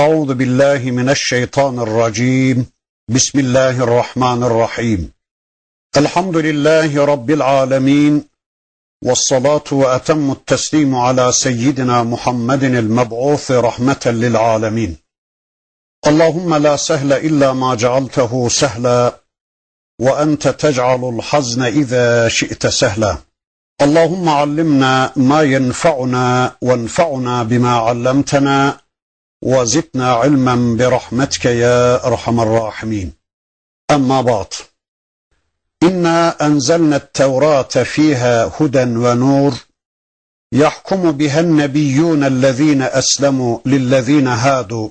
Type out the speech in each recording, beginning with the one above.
Euzu billahi mineşşeytanirracim. Bismillahirrahmanirrahim. Elhamdülillahi Rabbil alemin. Vessalatu ve etemmut teslimu ala seyyidina Muhammedinil meb'uthi rahmeten lil alemin. Allahümme la sehle illa ma cealtehu sehla ve ente tec'alul hazne izâ şi'te sehla. Allahümme allimna ma yenfa'una ve enfa'una bima allamtena وزدنا علما برحمتك يا أرحم الراحمين. أما بعد، إنا أنزلنا التوراة فيها هدى ونور يحكم بها النبيون الذين أسلموا للذين هادوا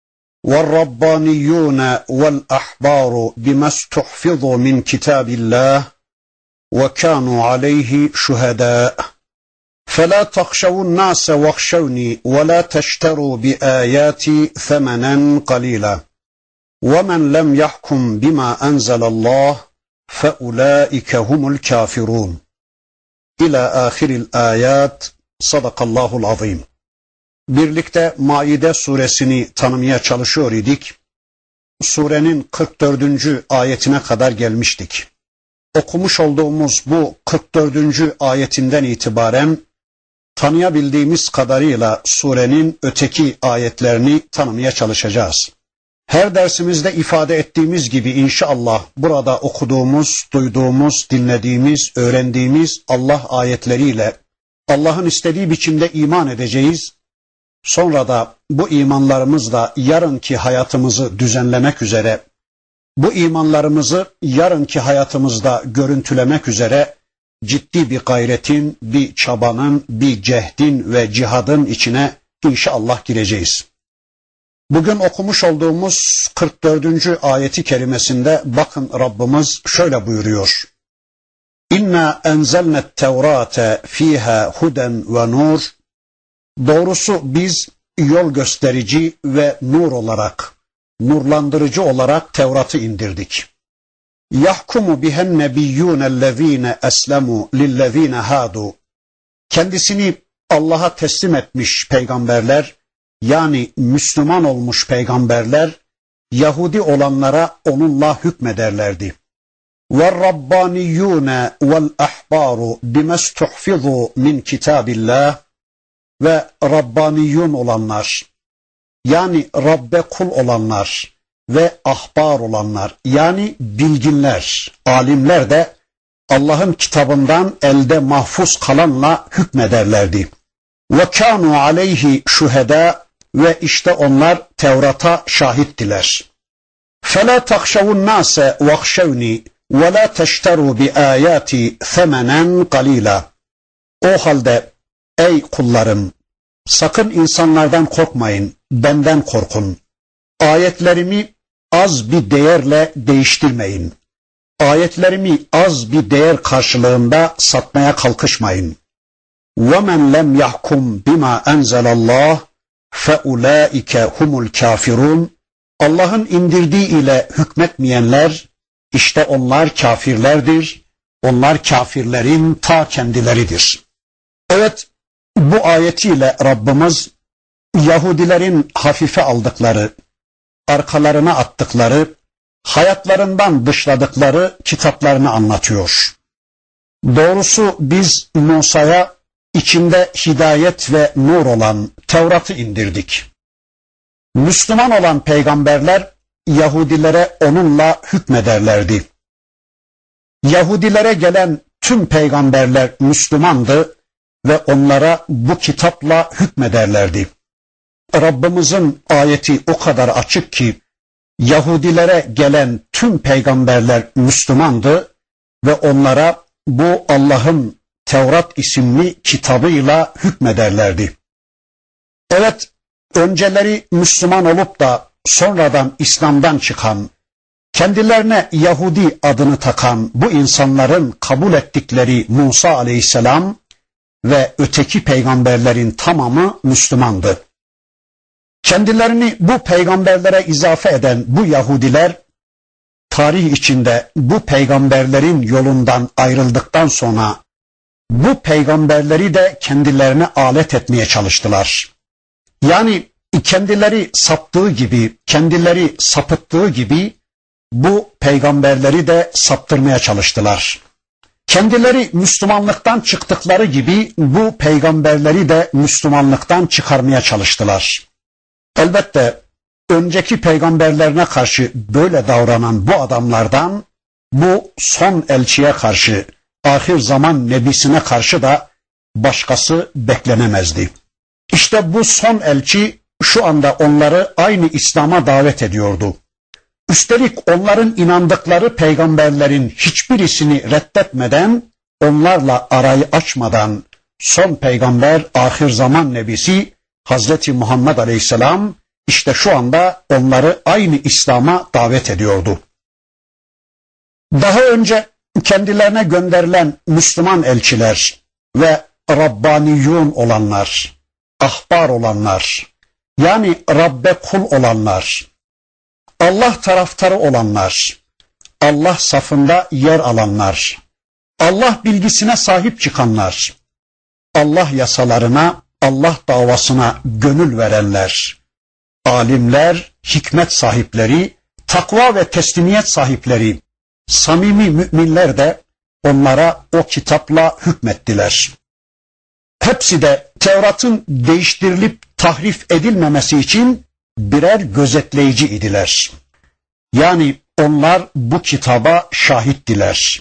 والربانيون والأحبار بما استحفظوا من كتاب الله وكانوا عليه شهداء. فلا تخشوا الناس واخشوني ولا تشتروا بآياتي ثمنا قليلا ومن لم يحكم بما أنزل الله فأولئك هم الكافرون. إلى آخر الآيات. Sadakallahul azim. Birlikte Maide suresini tanımaya çalışıyor idik. Surenin 44. ayetine kadar gelmiştik. Okumuş olduğumuz bu 44. ayetinden itibaren tanıyabildiğimiz kadarıyla surenin öteki ayetlerini tanımaya çalışacağız. Her dersimizde ifade ettiğimiz gibi inşallah burada okuduğumuz, duyduğumuz, dinlediğimiz, öğrendiğimiz Allah ayetleriyle Allah'ın istediği biçimde iman edeceğiz. Sonra da bu imanlarımızla yarınki hayatımızı düzenlemek üzere, bu imanlarımızı yarınki hayatımızda görüntülemek üzere ciddi bir gayretin, bir çabanın, bir cehdin ve cihadın içine inşallah gireceğiz. Bugün okumuş olduğumuz 44. ayeti kerimesinde bakın Rabbimiz şöyle buyuruyor. İnna enzelnet tevrate fiha huden ve nur. Doğrusu biz yol gösterici ve nur olarak, nurlandırıcı olarak Tevrat'ı indirdik. Yahkumu bihen nebiyyûnellezîne eslemû lillezîne hâdû. Kendisini Allah'a teslim etmiş peygamberler, yani Müslüman olmuş peygamberler, Yahudi olanlara onunla hükmederlerdi. وَالرَّبَّانِيُّونَ وَالْأَحْبَارُ بِمَسْتُحْفِظُوا مِنْ كِتَابِ اللّٰهِ. Ve Rabbaniyun olanlar, yani Rabbe kul olanlar ve ahbar olanlar, yani bilginler, alimler de Allah'ın kitabından elde mahfuz kalanla hükmederlerdi. وَكَانُوا عَلَيْهِ شُهَدَا. Ve işte onlar Tevrat'a şahittiler. فَلَا تَخْشَوُوا النَّاسَ وَاخْشَوْنِي وَلَا تَشْتَرُوا بِآيَاتِ ثَمَنًا قَلِيلًا. O halde ey kullarım, sakın insanlardan korkmayın, benden korkun. Ayetlerimi az bir değerle değiştirmeyin. Ayetlerimi az bir değer karşılığında satmaya kalkışmayın. وَمَنْ لَمْ يَحْكُمْ بِمَا أَنْزَلَ اللّٰهِ فَاُولَٰئِكَ هُمُ الْكَافِرُونَ. Allah'ın indirdiği ile hükmetmeyenler, işte onlar kafirlerdir. Onlar kafirlerin ta kendileridir. Evet, bu ayetiyle Rabbimiz Yahudilerin hafife aldıkları, arkalarına attıkları, hayatlarından dışladıkları kitaplarını anlatıyor. Doğrusu biz Musa'ya içinde hidayet ve nur olan Tevrat'ı indirdik. Müslüman olan peygamberler Yahudilere onunla hükmederlerdi. Yahudilere gelen tüm peygamberler Müslümandı ve onlara bu kitapla hükmederlerdi. Rabbimizin ayeti o kadar açık ki Yahudilere gelen tüm peygamberler Müslümandı ve onlara bu Allah'ın Tevrat isimli kitabıyla hükmederlerdi. Evet, önceleri Müslüman olup da sonradan İslam'dan çıkan, kendilerine Yahudi adını takan bu insanların kabul ettikleri Musa aleyhisselam ve öteki peygamberlerin tamamı Müslümandı. Kendilerini bu peygamberlere izafe eden bu Yahudiler, tarih içinde bu peygamberlerin yolundan ayrıldıktan sonra bu peygamberleri de kendilerine alet etmeye çalıştılar. Yani kendileri saptığı gibi, kendileri sapıttığı gibi bu peygamberleri de saptırmaya çalıştılar. Kendileri Müslümanlıktan çıktıkları gibi bu peygamberleri de Müslümanlıktan çıkarmaya çalıştılar. Elbette önceki peygamberlerine karşı böyle davranan bu adamlardan bu son elçiye karşı, ahir zaman nebisine karşı da başkası beklenemezdi. İşte bu son elçi şu anda onları aynı İslam'a davet ediyordu. Üstelik onların inandıkları peygamberlerin hiçbirisini reddetmeden, onlarla arayı açmadan son peygamber, ahir zaman nebisi Hazreti Muhammed Aleyhisselam işte şu anda onları aynı İslam'a davet ediyordu. Daha önce kendilerine gönderilen Müslüman elçiler ve Rabbaniyun olanlar, ahbar olanlar, yani Rabbe kul olanlar, Allah taraftarı olanlar, Allah safında yer alanlar, Allah bilgisine sahip çıkanlar, Allah yasalarına, Allah davasına gönül verenler, alimler, hikmet sahipleri, takva ve teslimiyet sahipleri, samimi müminler de onlara o kitapla hükmettiler. Hepsi de Tevrat'ın değiştirilip tahrif edilmemesi için birer gözetleyici idiler. Yani onlar bu kitaba şahittiler.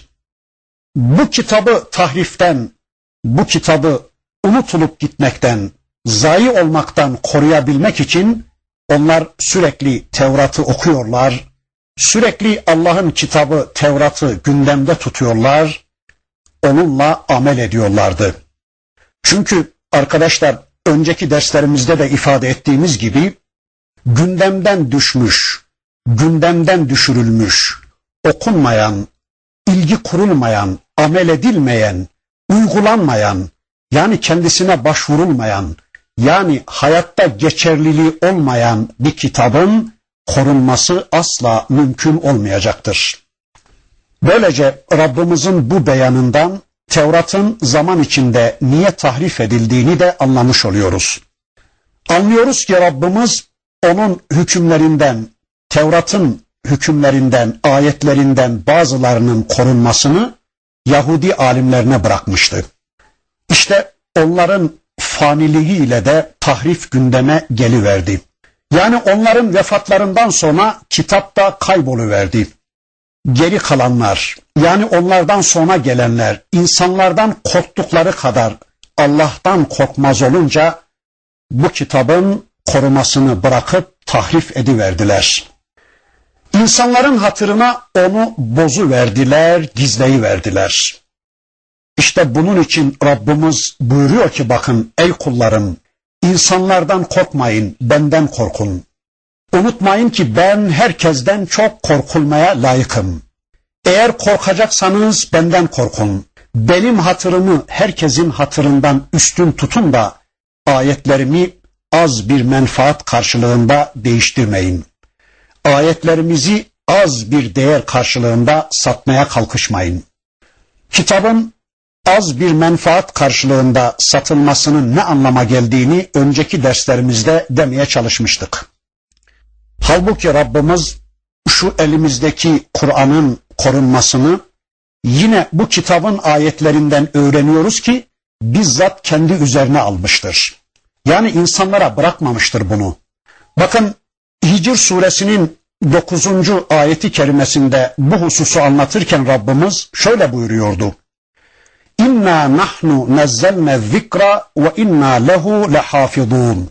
Bu kitabı tahriften, bu kitabı unutulup gitmekten, zayi olmaktan koruyabilmek için onlar sürekli Tevrat'ı okuyorlar, sürekli Allah'ın kitabı Tevrat'ı gündemde tutuyorlar, onunla amel ediyorlardı. Çünkü arkadaşlar önceki derslerimizde de ifade ettiğimiz gibi gündemden düşmüş, gündemden düşürülmüş, okunmayan, ilgi kurulmayan, amel edilmeyen, uygulanmayan, yani kendisine başvurulmayan, yani hayatta geçerliliği olmayan bir kitabın korunması asla mümkün olmayacaktır. Böylece Rabbimizin bu beyanından Tevrat'ın zaman içinde niye tahrif edildiğini de anlamış oluyoruz. Anlıyoruz ki Rabbimiz onun hükümlerinden, Tevrat'ın hükümlerinden, ayetlerinden bazılarının korunmasını Yahudi alimlerine bırakmıştı. İşte onların faniliğiyle de tahrif gündeme geliverdi. Yani onların vefatlarından sonra kitapta kayboluverdi. Geri kalanlar, yani onlardan sonra gelenler, insanlardan korktukları kadar Allah'tan korkmaz olunca bu kitabın korumasını bırakıp tahrif ediverdiler. İnsanların hatırına onu bozuverdiler, gizleyiverdiler. İşte bunun için Rabbimiz buyuruyor ki bakın ey kullarım, insanlardan korkmayın, benden korkun. Unutmayın ki ben herkesten çok korkulmaya layıkım. Eğer korkacaksanız benden korkun. Benim hatırımı herkesin hatırından üstün tutun da ayetlerimi az bir menfaat karşılığında değiştirmeyin. Ayetlerimizi az bir değer karşılığında satmaya kalkışmayın. Kitabın az bir menfaat karşılığında satılmasının ne anlama geldiğini önceki derslerimizde demeye çalışmıştık. Halbuki Rabbimiz şu elimizdeki Kur'an'ın korunmasını yine bu kitabın ayetlerinden öğreniyoruz ki bizzat kendi üzerine almıştır. Yani insanlara bırakmamıştır bunu. Bakın Hicr suresinin 9. ayeti kerimesinde bu hususu anlatırken Rabbimiz şöyle buyuruyordu. İnna nahnu nazzalna zikra ve inna lehu lehafizun.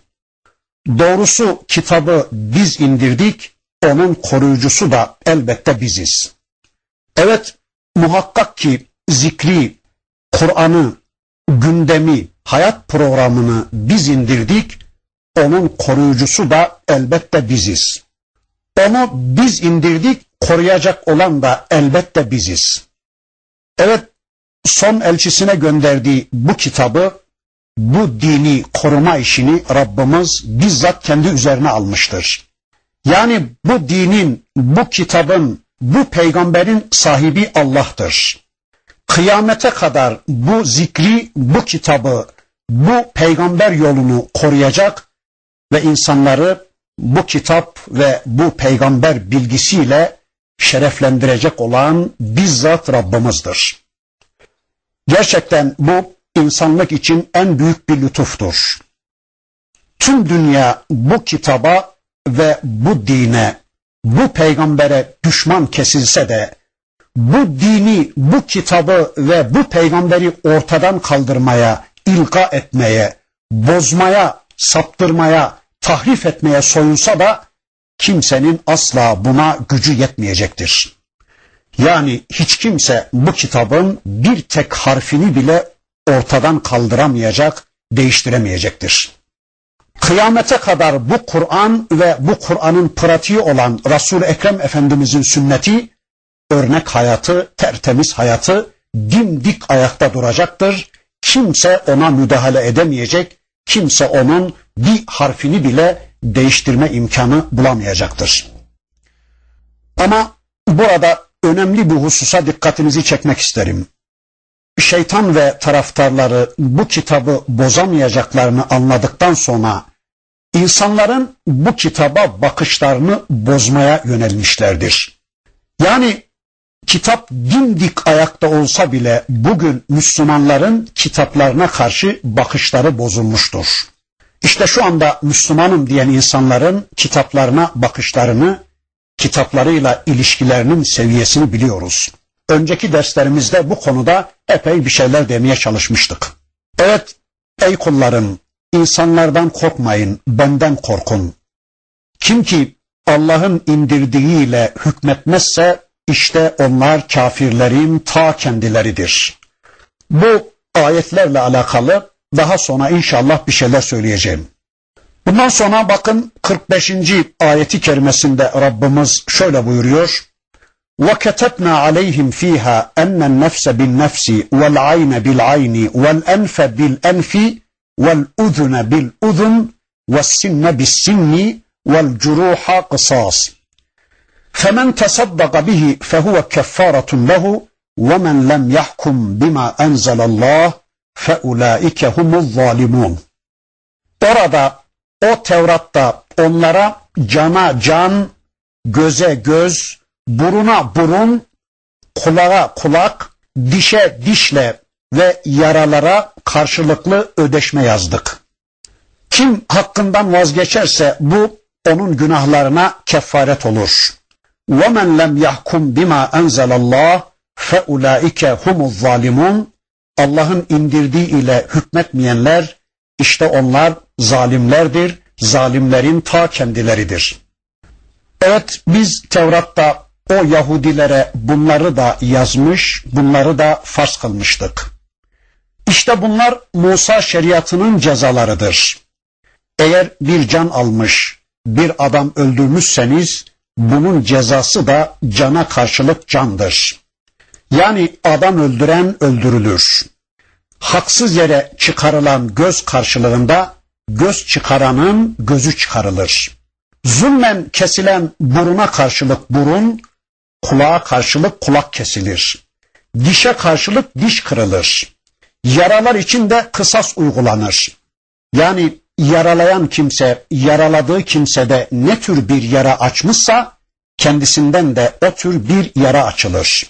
Doğrusu kitabı biz indirdik, onun koruyucusu da elbette biziz. Evet, muhakkak ki zikri, Kur'an'ı, gündemi, hayat programını biz indirdik, onun koruyucusu da elbette biziz. Onu biz indirdik, koruyacak olan da elbette biziz. Evet, son elçisine gönderdiği bu kitabı, bu dini koruma işini Rabbimiz bizzat kendi üzerine almıştır. Yani bu dinin, bu kitabın, bu peygamberin sahibi Allah'tır. Kıyamete kadar bu zikri, bu kitabı, bu peygamber yolunu koruyacak ve insanları bu kitap ve bu peygamber bilgisiyle şereflendirecek olan bizzat Rabbimizdir. Gerçekten bu insanlık için en büyük bir lütuftur. Tüm dünya bu kitaba ve bu dine, bu peygambere düşman kesilse de bu dini, bu kitabı ve bu peygamberi ortadan kaldırmaya, ilga etmeye, bozmaya, saptırmaya, tahrif etmeye soyunsa da kimsenin asla buna gücü yetmeyecektir. Yani hiç kimse bu kitabın bir tek harfini bile ortadan kaldıramayacak, değiştiremeyecektir. Kıyamete kadar bu Kur'an ve bu Kur'an'ın pratiği olan Resul-i Ekrem Efendimizin sünneti, örnek hayatı, tertemiz hayatı dimdik ayakta duracaktır. Kimse ona müdahale edemeyecek, kimse onun bir harfini bile değiştirme imkanı bulamayacaktır. Ama burada önemli bir hususa dikkatinizi çekmek isterim. Şeytan ve taraftarları bu kitabı bozamayacaklarını anladıktan sonra insanların bu kitaba bakışlarını bozmaya yönelmişlerdir. Yani kitap dimdik ayakta olsa bile bugün Müslümanların kitaplarına karşı bakışları bozulmuştur. İşte şu anda Müslümanım diyen insanların kitaplarına bakışlarını, kitaplarıyla ilişkilerinin seviyesini biliyoruz. Önceki derslerimizde bu konuda epey bir şeyler demeye çalışmıştık. Evet, ey kullarım, insanlardan korkmayın, benden korkun. Kim ki Allah'ın indirdiğiyle hükmetmezse işte onlar kafirlerin ta kendileridir. Bu ayetlerle alakalı daha sonra inşallah bir şeyler söyleyeceğim. Bundan sonra bakın 45. ayeti kerimesinde Rabbimiz şöyle buyuruyor. وَكَتَبْنَا عَلَيْهِمْ ف۪يهَا اَنَّ النَّفْسَ بِالنَّفْسِ وَالْعَيْنَ بِالْعَيْنِ وَالْاَنْفَ بِالْاَنْفِ وَالْاُذُنَ بِالْاُذُنِ وَالسِّنَّ بِالسِّنِّ وَالْجُرُوحَ قِصَاص فَمَنْ تَصَدَّقَ بِهِ فَهُوَ كَفَّارَةٌ لَهُ وَمَنْ لَمْ يَحْكُمْ بِمَا أَنْزَلَ اللّٰهِ فَاُولَٰئِكَ هُمُ الظَّالِمُونَ. Orada, o Tevrat'ta onlara cana can, göze göz, buruna burun, kulağa kulak, dişe dişle ve yaralara karşılıklı ödeşme yazdık. Kim hakkından vazgeçerse bu onun günahlarına kefaret olur. وَمَنْ لَمْ يَحْكُمْ بِمَا أَنْزَلَ اللّٰهِ فَاُولَٰئِكَ هُمُ الظَّالِمُونَ. Allah'ın indirdiği ile hükmetmeyenler, işte onlar zalimlerdir, zalimlerin ta kendileridir. Evet, biz Tevrat'ta o Yahudilere bunları da yazmış, bunları da farz kılmıştık. İşte bunlar Musa şeriatının cezalarıdır. Eğer bir can almış, bir adam öldürmüşseniz, bunun cezası da cana karşılık candır. Yani adam öldüren öldürülür. Haksız yere çıkarılan göz karşılığında göz çıkaranın gözü çıkarılır. Zulmen kesilen buruna karşılık burun, kulağa karşılık kulak kesilir. Dişe karşılık diş kırılır. Yaralar için de kısas uygulanır. Yani yaralayan kimse, yaraladığı kimsede ne tür bir yara açmışsa, kendisinden de o tür bir yara açılır.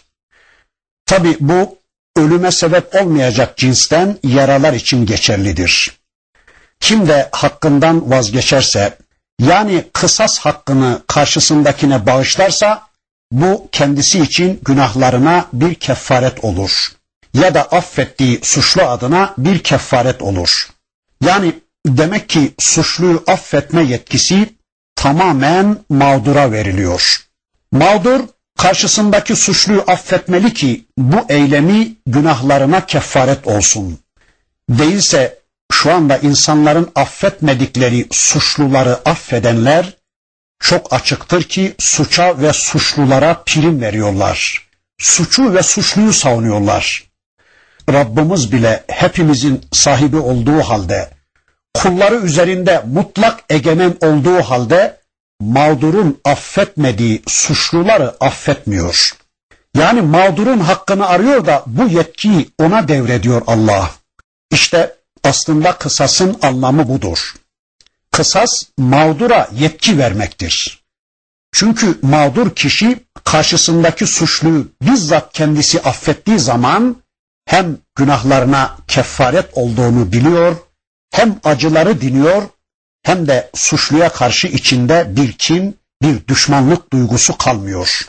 Tabi bu ölüme sebep olmayacak cinsten yaralar için geçerlidir. Kim de hakkından vazgeçerse, yani kısas hakkını karşısındakine bağışlarsa, bu kendisi için günahlarına bir kefaret olur. Ya da affettiği suçlu adına bir kefaret olur. Yani demek ki suçluyu affetme yetkisi tamamen mağdura veriliyor. Mağdur karşısındaki suçluyu affetmeli ki bu eylemi günahlarına kefaret olsun. Değilse şu anda insanların affetmedikleri suçluları affedenler çok açıktır ki suça ve suçlulara prim veriyorlar. Suçu ve suçluyu savunuyorlar. Rabbimiz bile hepimizin sahibi olduğu halde, kulları üzerinde mutlak egemen olduğu halde mağdurun affetmediği suçluları affetmiyor. Yani mağdurun hakkını arıyor da bu yetkiyi ona devrediyor Allah. İşte aslında kısasın anlamı budur. Kısas mağdura yetki vermektir. Çünkü mağdur kişi karşısındaki suçluyu bizzat kendisi affettiği zaman hem günahlarına kefaret olduğunu biliyor, hem acıları diniyor, hem de suçluya karşı içinde bir kin, bir düşmanlık duygusu kalmıyor.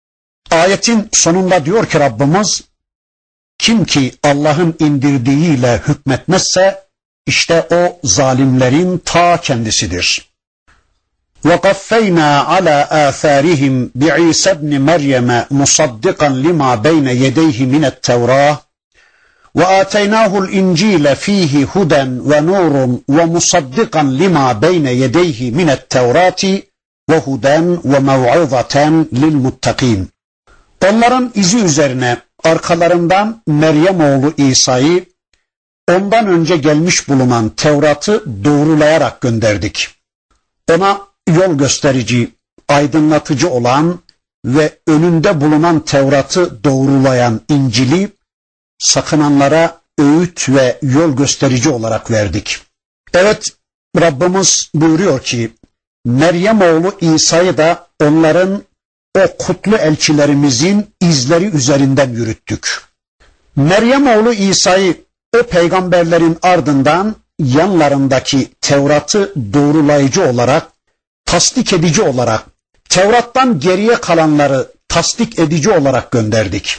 Ayetin sonunda diyor ki Rabbimiz, kim ki Allah'ın indirdiğiyle hükmetmezse işte o zalimlerin ta kendisidir. وَقَفَّيْنَا عَلَى آثَارِهِمْ بِعِيسَى بْنِ مَرْيَمَ مُصَدِّقًا لِمَا بَيْنَ يَدَيْهِ مِنَ التَّوْرَاةِ وَآتَيْنَاهُ الْإِنْجِيلَ فِيهِ هُدًى وَنُورٌ وَمُصَدِّقًا لِمَا بَيْنَ يَدَيْهِ مِنَ التَّوْرَاةِ وَهُدًى وَمَوْعِظَةً لِلْمُتَّقِينَ. Onların izi üzerine arkalarından Meryem oğlu İsa'yı, ondan önce gelmiş bulunan Tevrat'ı doğrulayarak gönderdik. Ona yol gösterici, aydınlatıcı olan ve önünde bulunan Tevrat'ı doğrulayan İncil'i sakınanlara öğüt ve yol gösterici olarak verdik. Evet, Rabbimiz buyuruyor ki Meryem oğlu İsa'yı da onların o kutlu elçilerimizin izleri üzerinden yürüttük. Meryem oğlu İsa'yı o peygamberlerin ardından yanlarındaki Tevrat'ı doğrulayıcı olarak, tasdik edici olarak, Tevrat'tan geriye kalanları tasdik edici olarak gönderdik.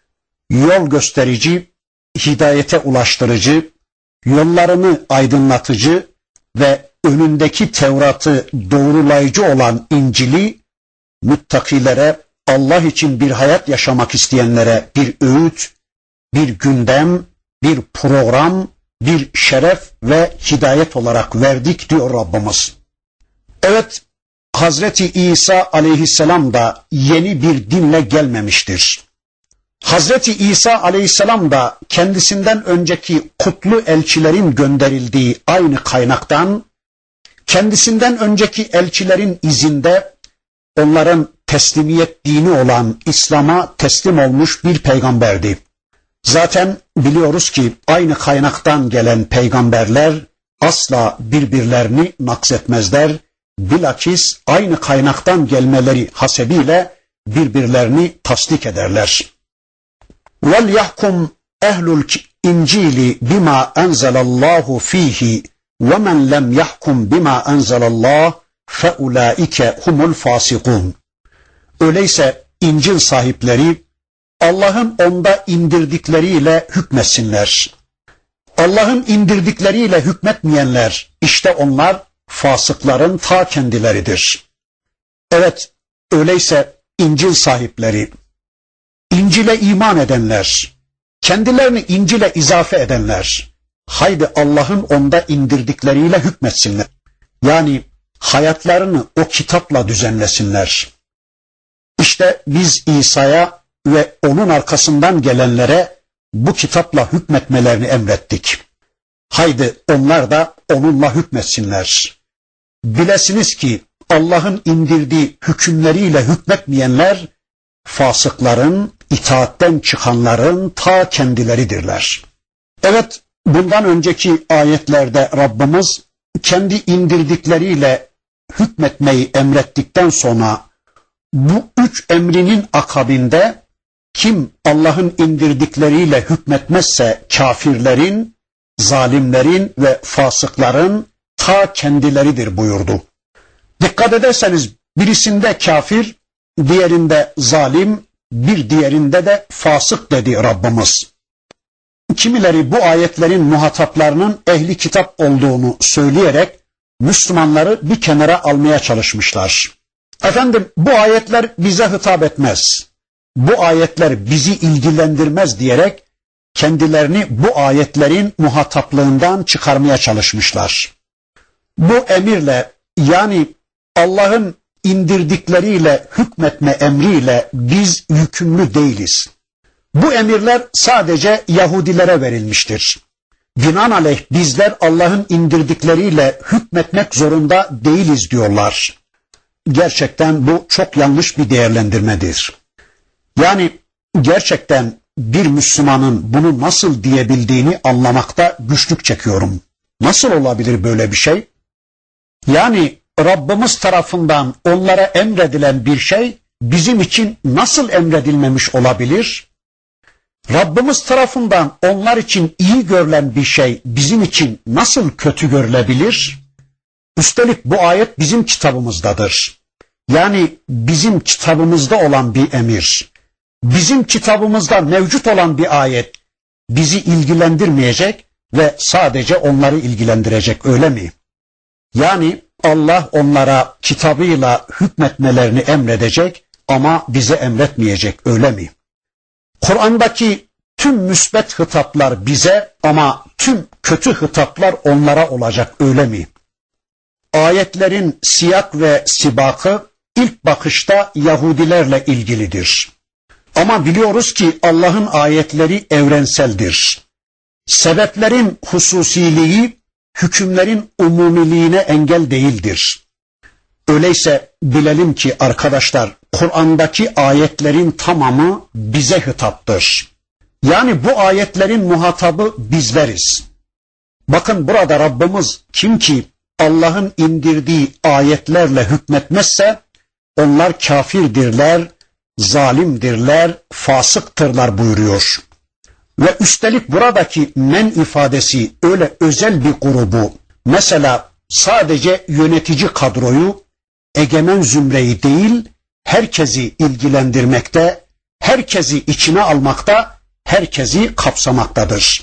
Yol gösterici, hidayete ulaştırıcı, yollarını aydınlatıcı ve önündeki Tevrat'ı doğrulayıcı olan İncil'i müttakilere, Allah için bir hayat yaşamak isteyenlere bir öğüt, bir gündem, bir program, bir şeref ve hidayet olarak verdik diyor Rabbimiz. Evet, Hazreti İsa aleyhisselam da yeni bir dinle gelmemiştir. Hazreti İsa aleyhisselam da kendisinden önceki kutlu elçilerin gönderildiği aynı kaynaktan, kendisinden önceki elçilerin izinde onların teslimiyet dini olan İslam'a teslim olmuş bir peygamberdi. Zaten biliyoruz ki aynı kaynaktan gelen peygamberler asla birbirlerini naksetmezler. Bilakis aynı kaynaktan gelmeleri hasebiyle birbirlerini tasdik ederler. وَلْيَحْكُمْ اَهْلُ الْاِنْجِيلِ بِمَا اَنْزَلَ اللّٰهُ ف۪يهِ وَمَنْ لَمْ يَحْكُمْ بِمَا اَنْزَلَ اللّٰهُ فَاُولَٰئِكَ هُمُ الْفَاسِقُونَ. Öyleyse İncil sahipleri Allah'ın onda indirdikleriyle hükmetsinler. Allah'ın indirdikleriyle hükmetmeyenler, işte onlar fasıkların ta kendileridir. Evet, öyleyse İncil sahipleri, İncil'e iman edenler, kendilerini İncil'e izafe edenler, haydi Allah'ın onda indirdikleriyle hükmetsinler. Yani hayatlarını o kitapla düzenlesinler. İşte biz İsa'ya ve onun arkasından gelenlere bu kitapla hükmetmelerini emrettik. Haydi onlar da onunla hükmetsinler. Bilesiniz ki Allah'ın indirdiği hükümleriyle hükmetmeyenler fasıkların, itaatten çıkanların ta kendileridirler. Evet, bundan önceki ayetlerde Rabbimiz kendi indirdikleriyle hükmetmeyi emrettikten sonra bu üç emrinin akabinde kim Allah'ın indirdikleriyle hükmetmezse kafirlerin, zalimlerin ve fasıkların ta kendileridir buyurdu. Dikkat ederseniz birisinde kafir, diğerinde zalim, bir diğerinde de fasık dedi Rabbimiz. Kimileri bu ayetlerin muhataplarının ehli kitap olduğunu söyleyerek Müslümanları bir kenara almaya çalışmışlar. Efendim, bu ayetler bize hitap etmez, bu ayetler bizi ilgilendirmez diyerek kendilerini bu ayetlerin muhataplığından çıkarmaya çalışmışlar. Bu emirle, yani Allah'ın indirdikleriyle hükmetme emriyle biz yükümlü değiliz. Bu emirler sadece Yahudilere verilmiştir. Binaenaleyh bizler Allah'ın indirdikleriyle hükmetmek zorunda değiliz diyorlar. Gerçekten bu çok yanlış bir değerlendirmedir. Yani gerçekten bir Müslümanın bunu nasıl diyebildiğini anlamakta güçlük çekiyorum. Nasıl olabilir böyle bir şey? Yani Rabbimiz tarafından onlara emredilen bir şey bizim için nasıl emredilmemiş olabilir? Rabbimiz tarafından onlar için iyi görülen bir şey bizim için nasıl kötü görülebilir? Üstelik bu ayet bizim kitabımızdadır. Yani bizim kitabımızda olan bir emir. Bizim kitabımızda mevcut olan bir ayet bizi ilgilendirmeyecek ve sadece onları ilgilendirecek, öyle mi? Yani Allah onlara kitabıyla hükmetmelerini emredecek ama bize emretmeyecek, öyle mi? Kur'an'daki tüm müsbet hitaplar bize ama tüm kötü hitaplar onlara olacak, öyle mi? Ayetlerin siyak ve sibakı ilk bakışta Yahudilerle ilgilidir. Ama biliyoruz ki Allah'ın ayetleri evrenseldir. Sebeplerin hususiliği hükümlerin umumiliğine engel değildir. Öyleyse bilelim ki arkadaşlar, Kur'an'daki ayetlerin tamamı bize hitaptır. Yani bu ayetlerin muhatabı bizleriz. Bakın burada Rabbimiz kim ki Allah'ın indirdiği ayetlerle hükmetmezse onlar kafirdirler, zalimdirler, fasıktırlar buyuruyor. Ve üstelik buradaki men ifadesi öyle özel bir grubu, mesela sadece yönetici kadroyu, egemen zümreyi değil, herkesi ilgilendirmekte, herkesi içine almakta, herkesi kapsamaktadır.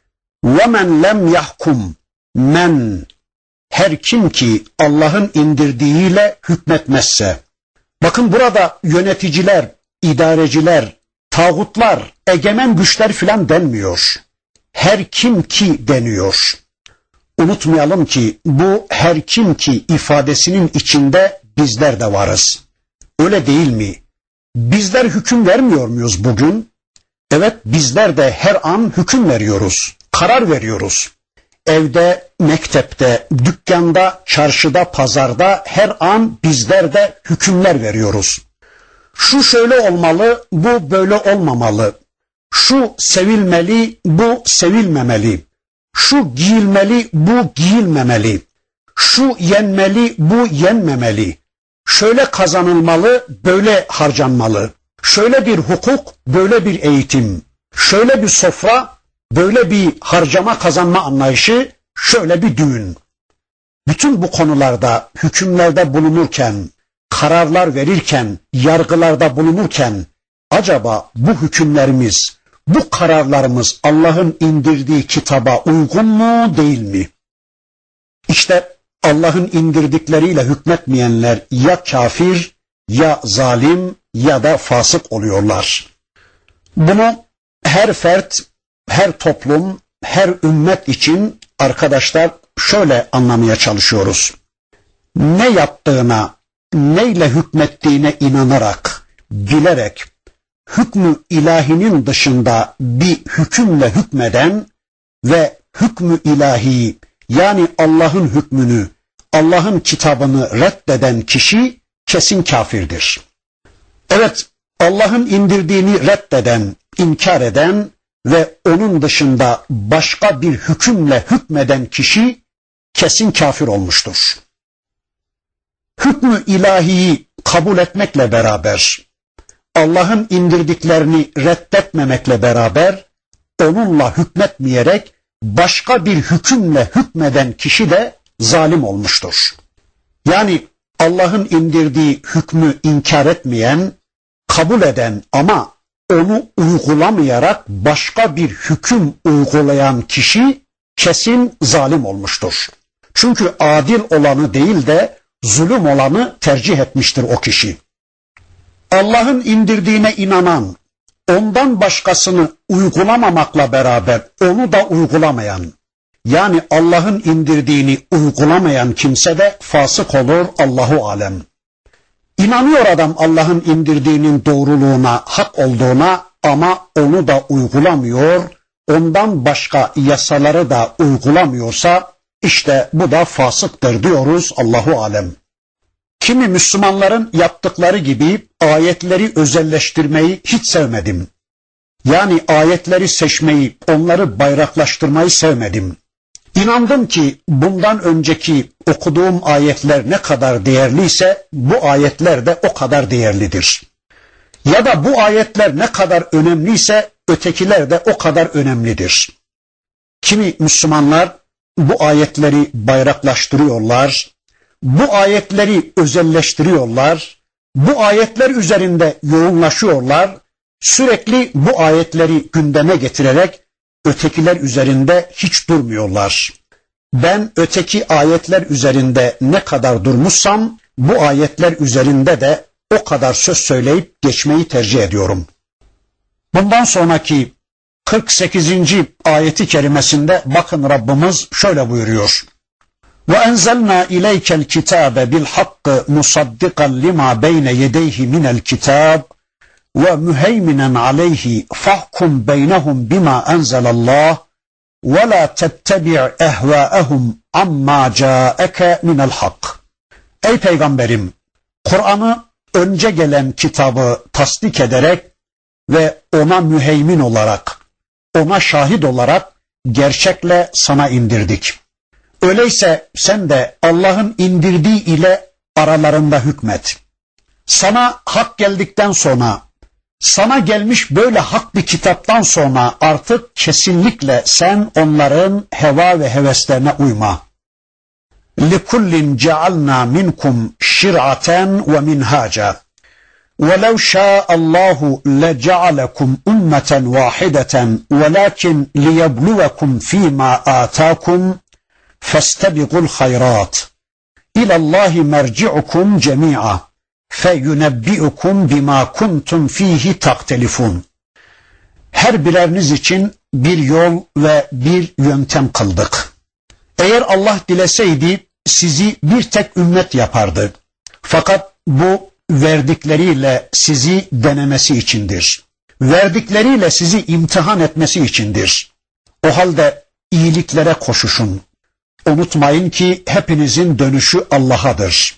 وَمَنْ لَمْ يَحْكُمْ men, her kim ki Allah'ın indirdiğiyle hükmetmezse. Bakın burada yöneticiler, idareciler, tağutlar, egemen güçler filan denmiyor. Her kim ki deniyor. Unutmayalım ki bu her kim ki ifadesinin içinde bizler de varız. Öyle değil mi? Bizler hüküm vermiyor muyuz bugün? Evet, bizler de her an hüküm veriyoruz, karar veriyoruz. Evde, mektepte, dükkanda, çarşıda, pazarda her an bizler de hükümler veriyoruz. Şu şöyle olmalı, bu böyle olmamalı. Şu sevilmeli, bu sevilmemeli. Şu giyilmeli, bu giyilmemeli. Şu yenmeli, bu yenmemeli. Şöyle kazanılmalı, böyle harcanmalı. Şöyle bir hukuk, böyle bir eğitim. Şöyle bir sofra, böyle bir harcama kazanma anlayışı, şöyle bir düğün. Bütün bu konularda hükümlerde bulunurken, kararlar verirken, yargılarda bulunurken acaba bu hükümlerimiz, bu kararlarımız Allah'ın indirdiği kitaba uygun mu, değil mi? İşte Allah'ın indirdikleriyle hükmetmeyenler ya kafir, ya zalim ya da fasık oluyorlar. Bunu her fert, her toplum, her ümmet için arkadaşlar şöyle anlamaya çalışıyoruz. Ne yaptığına, neyle hükmettiğine inanarak, bilerek, hükmü ilahinin dışında bir hükümle hükmeden ve hükmü ilahi, yani Allah'ın hükmünü, Allah'ın kitabını reddeden kişi kesin kafirdir. Evet, Allah'ın indirdiğini reddeden, inkar eden ve onun dışında başka bir hükümle hükmeden kişi kesin kafir olmuştur. Hükmü ilahiyi kabul etmekle beraber, Allah'ın indirdiklerini reddetmemekle beraber, onunla hükmetmeyerek başka bir hükümle hükmeden kişi de zalim olmuştur. Yani Allah'ın indirdiği hükmü inkar etmeyen, kabul eden ama onu uygulamayarak başka bir hüküm uygulayan kişi kesin zalim olmuştur. Çünkü adil olanı değil de zulüm olanı tercih etmiştir o kişi. Allah'ın indirdiğine inanan, ondan başkasını uygulamamakla beraber onu da uygulamayan, yani Allah'ın indirdiğini uygulamayan kimse de fasık olur, Allahu alem. İnanıyor adam Allah'ın indirdiğinin doğruluğuna, hak olduğuna ama onu da uygulamıyor, ondan başka yasaları da uygulamıyorsa işte bu da fasıktır diyoruz, Allahu alem. Kimi Müslümanların yaptıkları gibi ayetleri özelleştirmeyi hiç sevmedim. Yani ayetleri seçmeyi, onları bayraklaştırmayı sevmedim. İnandım ki bundan önceki okuduğum ayetler ne kadar değerliyse bu ayetler de o kadar değerlidir. Ya da bu ayetler ne kadar önemliyse ötekiler de o kadar önemlidir. Kimi Müslümanlar bu ayetleri bayraklaştırıyorlar, bu ayetleri özelleştiriyorlar, bu ayetler üzerinde yoğunlaşıyorlar, sürekli bu ayetleri gündeme getirerek ötekiler üzerinde hiç durmuyorlar. Ben öteki ayetler üzerinde ne kadar durmuşsam bu ayetler üzerinde de o kadar söz söyleyip geçmeyi tercih ediyorum. Bundan sonraki 48. ayeti kerimesinde bakın Rabbimiz şöyle buyuruyor. وَاَنْزَلْنَا اِلَيْكَ الْكِتَابَ بِالْحَقِّ مُصَدِّقًا لِمَا بَيْنَ يَدَيْهِ مِنَ الْكِتَابِ وَمُهَيْمِنًا عَلَيْهِ فَاحْكُمْ بَيْنَهُمْ بِمَا أَنْزَلَ اللّٰهِ وَلَا تَتَّبِعْ اَهْوَاءَهُمْ عَمَّا جَاءَكَ مِنَ الْحَقِّ. Ey Peygamberim! Kur'an'ı önce gelen kitabı tasdik ederek ve ona müheymin olarak, ona şahit olarak gerçekle sana indirdik. Öyleyse sen de Allah'ın indirdiği ile aralarında hükmet. Sana hak geldikten sonra, sana gelmiş böyle hak bir kitaptan sonra artık kesinlikle sen onların heva ve heveslerine uyma. لِكُلِّنْ جَعَلْنَا مِنْكُمْ شِرْعَةً وَمِنْهَاجًا وَلَوْ شَاءَ اللّٰهُ لَجَعَلَكُمْ أُمَّةً وَاحِدَةً وَلَكِنْ لِيَبْلُوَكُمْ فِي مَا آتَاكُمْ فَاسْتَبِقُوا الْخَيْرَاتِ إِلَى اللّٰهِ مَرْجِعُكُمْ جَمِيعًا فَيُنَبِّئُكُمْ بِمَا كُنْتُمْ فِيهِ تَخْتَلِفُونَ. Her bireriniz için bir yol ve bir yöntem kıldık. Eğer Allah dileseydi sizi bir tek ümmet yapardı. Fakat bu verdikleriyle sizi denemesi içindir. Verdikleriyle sizi imtihan etmesi içindir. O halde iyiliklere koşuşun. Unutmayın ki hepinizin dönüşü Allah'adır.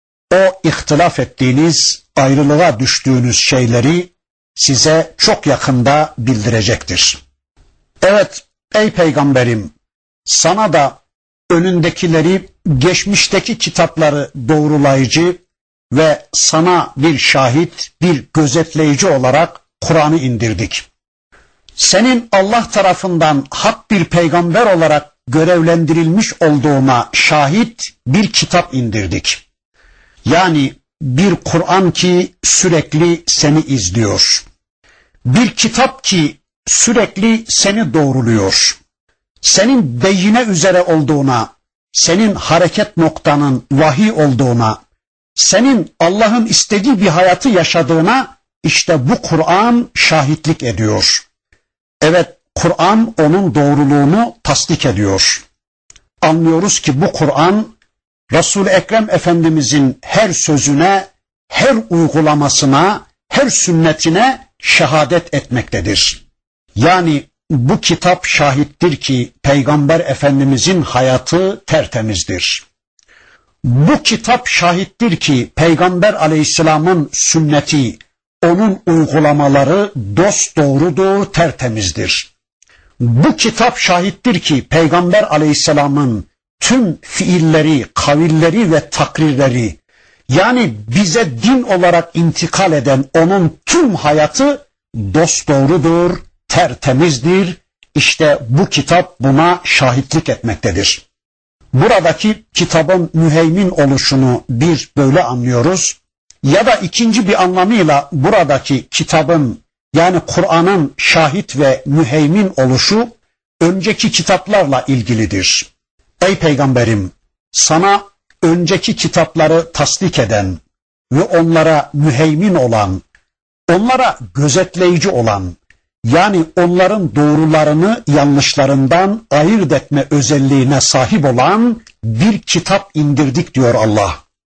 O ihtilaf ettiğiniz, ayrılığa düştüğünüz şeyleri size çok yakında bildirecektir. Evet ey Peygamberim, sana da önündekileri, geçmişteki kitapları doğrulayıcı ve sana bir şahit, bir gözetleyici olarak Kur'an'ı indirdik. Senin Allah tarafından hak bir peygamber olarak görevlendirilmiş olduğuna şahit bir kitap indirdik. Yani bir Kur'an ki sürekli seni izliyor. Bir kitap ki sürekli seni doğruluyor. Senin beyine üzere olduğuna, senin hareket noktanın vahiy olduğuna, senin Allah'ın istediği bir hayatı yaşadığına işte bu Kur'an şahitlik ediyor. Evet, Kur'an onun doğruluğunu tasdik ediyor. Anlıyoruz ki bu Kur'an Resul-i Ekrem Efendimizin her sözüne, her uygulamasına, her sünnetine şehadet etmektedir. Yani bu kitap şahittir ki Peygamber Efendimizin hayatı tertemizdir. Bu kitap şahittir ki Peygamber Aleyhisselam'ın sünneti, onun uygulamaları dosdoğrudur, tertemizdir. Bu kitap şahittir ki Peygamber Aleyhisselam'ın tüm fiilleri, kavilleri ve takrirleri, yani bize din olarak intikal eden onun tüm hayatı dosdoğrudur, tertemizdir. İşte bu kitap buna şahitlik etmektedir. Buradaki kitabın müheymin oluşunu bir böyle anlıyoruz. Ya da ikinci bir anlamıyla buradaki kitabın, yani Kur'an'ın şahit ve müheymin oluşu önceki kitaplarla ilgilidir. Ey Peygamberim, sana önceki kitapları tasdik eden ve onlara müheymin olan, onlara gözetleyici olan, yani onların doğrularını yanlışlarından ayırt etme özelliğine sahip olan bir kitap indirdik diyor Allah.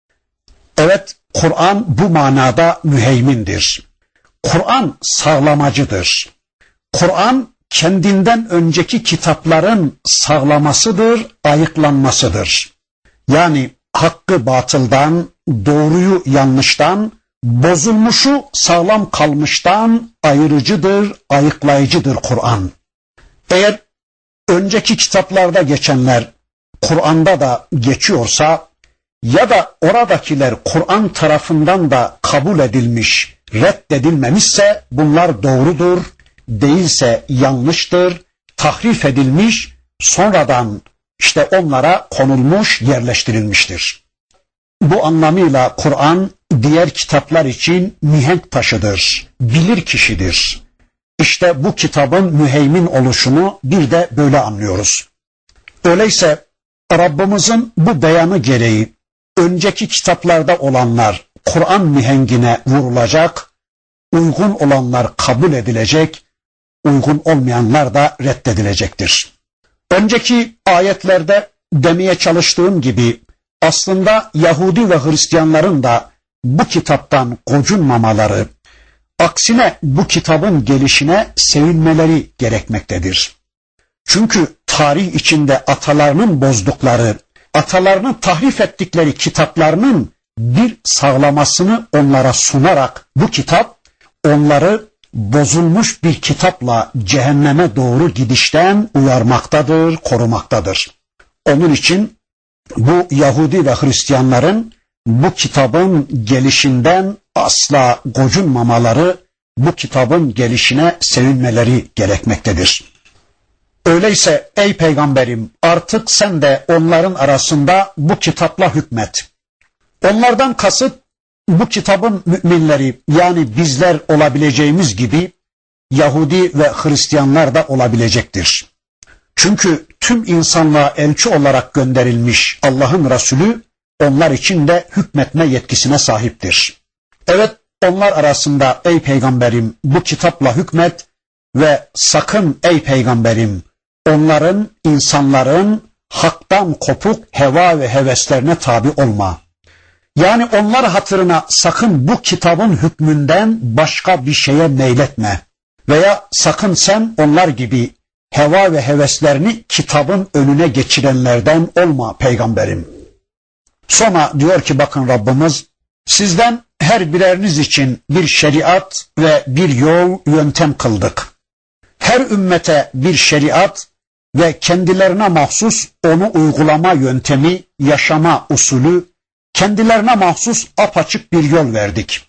Evet, Kur'an bu manada müheymindir. Kur'an sağlamacıdır. Kur'an kendinden önceki kitapların sağlamasıdır, ayıklanmasıdır. Yani hakkı batıldan, doğruyu yanlıştan, bozulmuşu sağlam kalmıştan ayırıcıdır, ayıklayıcıdır Kur'an. Eğer önceki kitaplarda geçenler Kur'an'da da geçiyorsa ya da oradakiler Kur'an tarafından da kabul edilmiş, reddedilmemişse bunlar doğrudur, değilse yanlıştır, tahrif edilmiş, sonradan işte onlara konulmuş, yerleştirilmiştir. Bu anlamıyla Kur'an diğer kitaplar için mihenk taşıdır, bilir kişidir. İşte bu kitabın müheymin oluşunu bir de böyle anlıyoruz. Öyleyse Rabbimizin bu beyanı gereği önceki kitaplarda olanlar Kur'an mihengine vurulacak, uygun olanlar kabul edilecek, uygun olmayanlar da reddedilecektir. Önceki ayetlerde demeye çalıştığım gibi aslında Yahudi ve Hristiyanların da bu kitaptan gocunmamaları, aksine bu kitabın gelişine sevinmeleri gerekmektedir. Çünkü tarih içinde atalarının bozdukları, atalarının tahrif ettikleri kitaplarının bir sağlamasını onlara sunarak bu kitap onları bozulmuş bir kitapla cehenneme doğru gidişten uyarmaktadır, korumaktadır. Onun için bu Yahudi ve Hristiyanların bu kitabın gelişinden asla gocunmamaları, bu kitabın gelişine sevinmeleri gerekmektedir. Öyleyse ey peygamberim artık sen de onların arasında bu kitapla hükmet. Onlardan kasıt bu kitabın müminleri yani bizler olabileceğimiz gibi Yahudi ve Hristiyanlar da olabilecektir. Çünkü tüm insanlığa elçi olarak gönderilmiş Allah'ın Resulü onlar için de hükmetme yetkisine sahiptir. Evet onlar arasında ey peygamberim bu kitapla hükmet ve sakın ey peygamberim onların, insanların haktan kopuk heva ve heveslerine tabi olma. Yani onlar hatırına sakın bu kitabın hükmünden başka bir şeye meyletme. Veya sakın sen onlar gibi heva ve heveslerini kitabın önüne geçirenlerden olma peygamberim. Sonra diyor ki bakın Rabbimiz sizden her bireriniz için bir şeriat ve bir yol yöntem kıldık. Her ümmete bir şeriat ve kendilerine mahsus onu uygulama yöntemi, yaşama usulü, kendilerine mahsus apaçık bir yol verdik.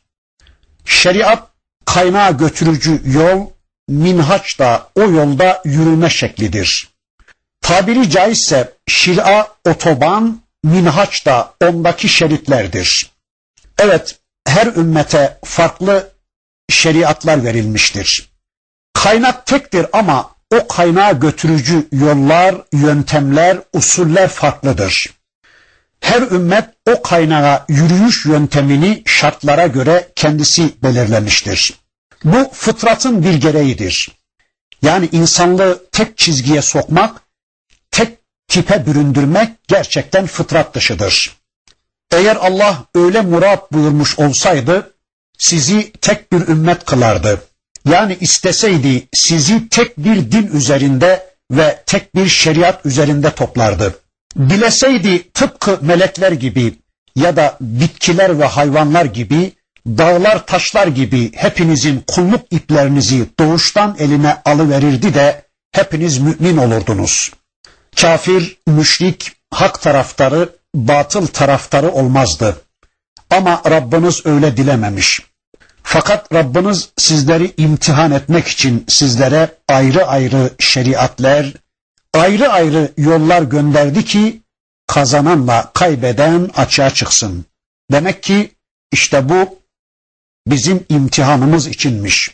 Şeriat kaynağa götürücü yol, minhaç da o yolda yürüme şeklidir. Tabiri caizse şiria otoban, minhaç da ondaki şeritlerdir. Evet, her ümmete farklı şeriatlar verilmiştir. Kaynak tektir ama o kaynağa götürücü yollar, yöntemler, usuller farklıdır. Her ümmet o kaynağa yürüyüş yöntemini şartlara göre kendisi belirlemiştir. Bu fıtratın bir gereğidir. Yani insanlığı tek çizgiye sokmak, tek tipe büründürmek gerçekten fıtrat dışıdır. Eğer Allah öyle murat buyurmuş olsaydı sizi tek bir ümmet kılardı. Yani isteseydi sizi tek bir din üzerinde ve tek bir şeriat üzerinde toplardı. Dileseydi tıpkı melekler gibi ya da bitkiler ve hayvanlar gibi, dağlar taşlar gibi hepinizin kulluk iplerinizi doğuştan eline alıverirdi de hepiniz mümin olurdunuz. Kafir, müşrik, hak taraftarı, batıl taraftarı olmazdı. Ama Rabbiniz öyle dilememiş. Fakat Rabbiniz sizleri imtihan etmek için sizlere ayrı ayrı şeriatler, ayrı ayrı yollar gönderdi ki kazananla kaybeden açığa çıksın. Demek ki işte bu bizim imtihanımız içinmiş.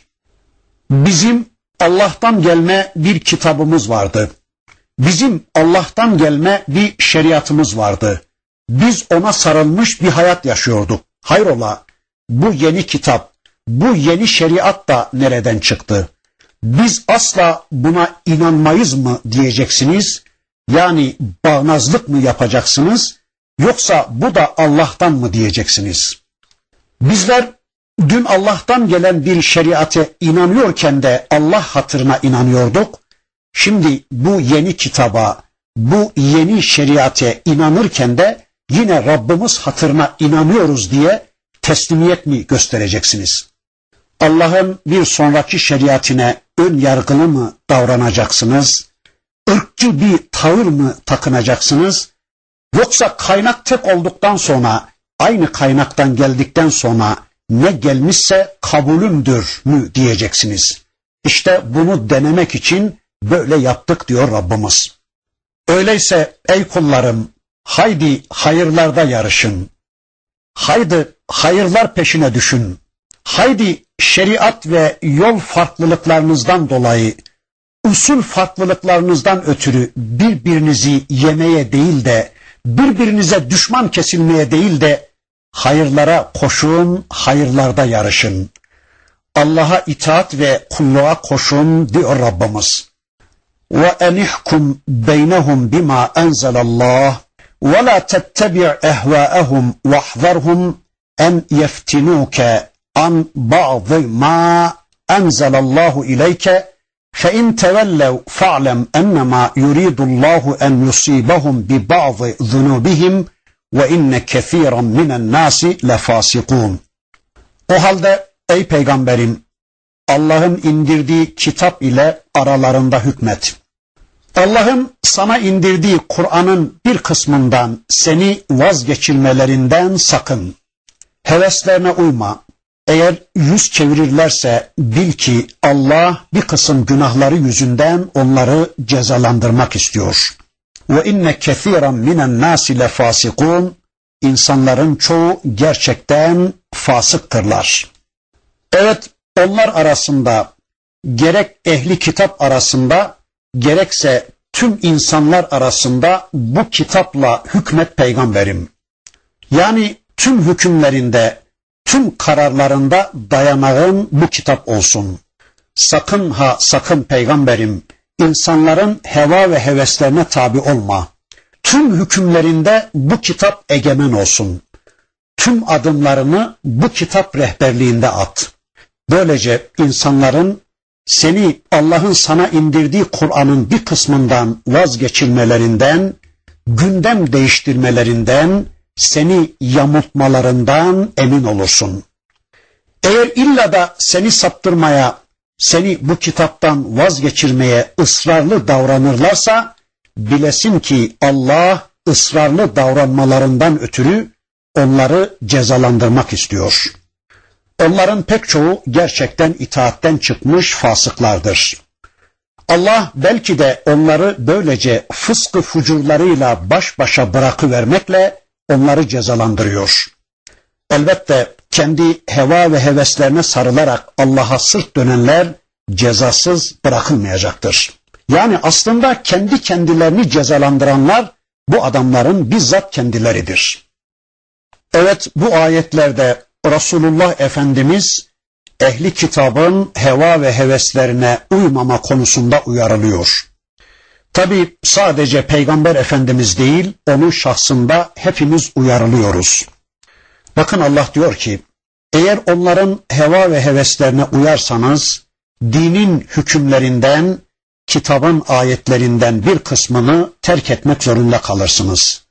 Bizim Allah'tan gelme bir kitabımız vardı. Bizim Allah'tan gelme bir şeriatımız vardı. Biz ona sarılmış bir hayat yaşıyorduk. Hayrola bu yeni kitap, bu yeni şeriat da nereden çıktı? Biz asla buna inanmayız mı diyeceksiniz? Yani bağnazlık mı yapacaksınız? Yoksa bu da Allah'tan mı diyeceksiniz? Bizler dün Allah'tan gelen bir şeriate inanıyorken de Allah hatırına inanıyorduk. Şimdi bu yeni kitaba, bu yeni şeriate inanırken de yine Rabbimiz hatırına inanıyoruz diye teslimiyet mi göstereceksiniz? Allah'ın bir sonraki şeriatine ön yargılı mı davranacaksınız? ırkçı bir tavır mı takınacaksınız? Yoksa kaynak tek olduktan sonra, aynı kaynaktan geldikten sonra ne gelmişse kabulümdür mü diyeceksiniz? İşte bunu denemek için böyle yaptık diyor Rabbimiz. Öyleyse ey kullarım, haydi hayırlarda yarışın. Haydi hayırlar peşine düşün. Haydi şeriat ve yol farklılıklarınızdan dolayı, usul farklılıklarınızdan ötürü birbirinizi yemeye değil de, birbirinize düşman kesilmeye değil de, hayırlara koşun, hayırlarda yarışın. Allah'a itaat ve kulluğa koşun diyor Rabbimiz. وَاَنِحْكُمْ بَيْنَهُمْ بِمَا أَنْزَلَ اللّٰهِ وَلَا تَتَّبِعْ اَهْوَاءَهُمْ وَاحْذَرْهُمْ اَنْ يَفْتِنُوكَ عَنْ بَعْضِ مَا أَنْزَلَ اللّٰهُ اِلَيْكَ فَاِنْ تَوَلَّوْا فَاعْلَمْ اَنَّمَا يُرِيدُ اللّٰهُ اَنْ يُصِيبَهُمْ بِبَعْضِ ذُنُوبِهِمْ وَاِنَّ كَثِيرًا مِنَ النَّاسِ لَفَاسِقُونَ. O halde ey peygamberim, Allah'ın indirdiği kitap ile aralarında hükmet. Allah'ın sana indirdiği Kur'an'ın bir kısmından seni vazgeçirmelerinden sakın. Heveslerine uyma. Eğer yüz çevirirlerse bil ki Allah bir kısım günahları yüzünden onları cezalandırmak istiyor. Ve inne kesiran minen nasi lefasikun. İnsanların çoğu gerçekten fasıktırlar. Evet, onlar arasında gerek ehli kitap arasında gerekse tüm insanlar arasında bu kitapla hükmet peygamberim. Yani tüm hükümlerinde, tüm kararlarında dayanağın bu kitap olsun. Sakın ha sakın peygamberim, insanların heva ve heveslerine tabi olma. Tüm hükümlerinde bu kitap egemen olsun. Tüm adımlarını bu kitap rehberliğinde at. Böylece insanların seni Allah'ın sana indirdiği Kur'an'ın bir kısmından vazgeçirmelerinden, gündem değiştirmelerinden, seni yamultmalarından emin olursun. Eğer illa da seni saptırmaya, seni bu kitaptan vazgeçirmeye ısrarlı davranırlarsa, bilesin ki Allah ısrarlı davranmalarından ötürü onları cezalandırmak istiyor. Onların pek çoğu gerçekten itaatten çıkmış fasıklardır. Allah belki de onları böylece fıskı fucurlarıyla baş başa bırakıvermekle onları cezalandırıyor. Elbette kendi heva ve heveslerine sarılarak Allah'a sırt dönenler cezasız bırakılmayacaktır. Yani aslında kendi kendilerini cezalandıranlar bu adamların bizzat kendileridir. Evet, bu ayetlerde Resulullah Efendimiz ehli kitabın heva ve heveslerine uymama konusunda uyarılıyor. Tabi sadece Peygamber Efendimiz değil, onun şahsında hepimiz uyarılıyoruz. Bakın Allah diyor ki, eğer onların heva ve heveslerine uyarsanız, dinin hükümlerinden, kitabın ayetlerinden bir kısmını terk etmek zorunda kalırsınız.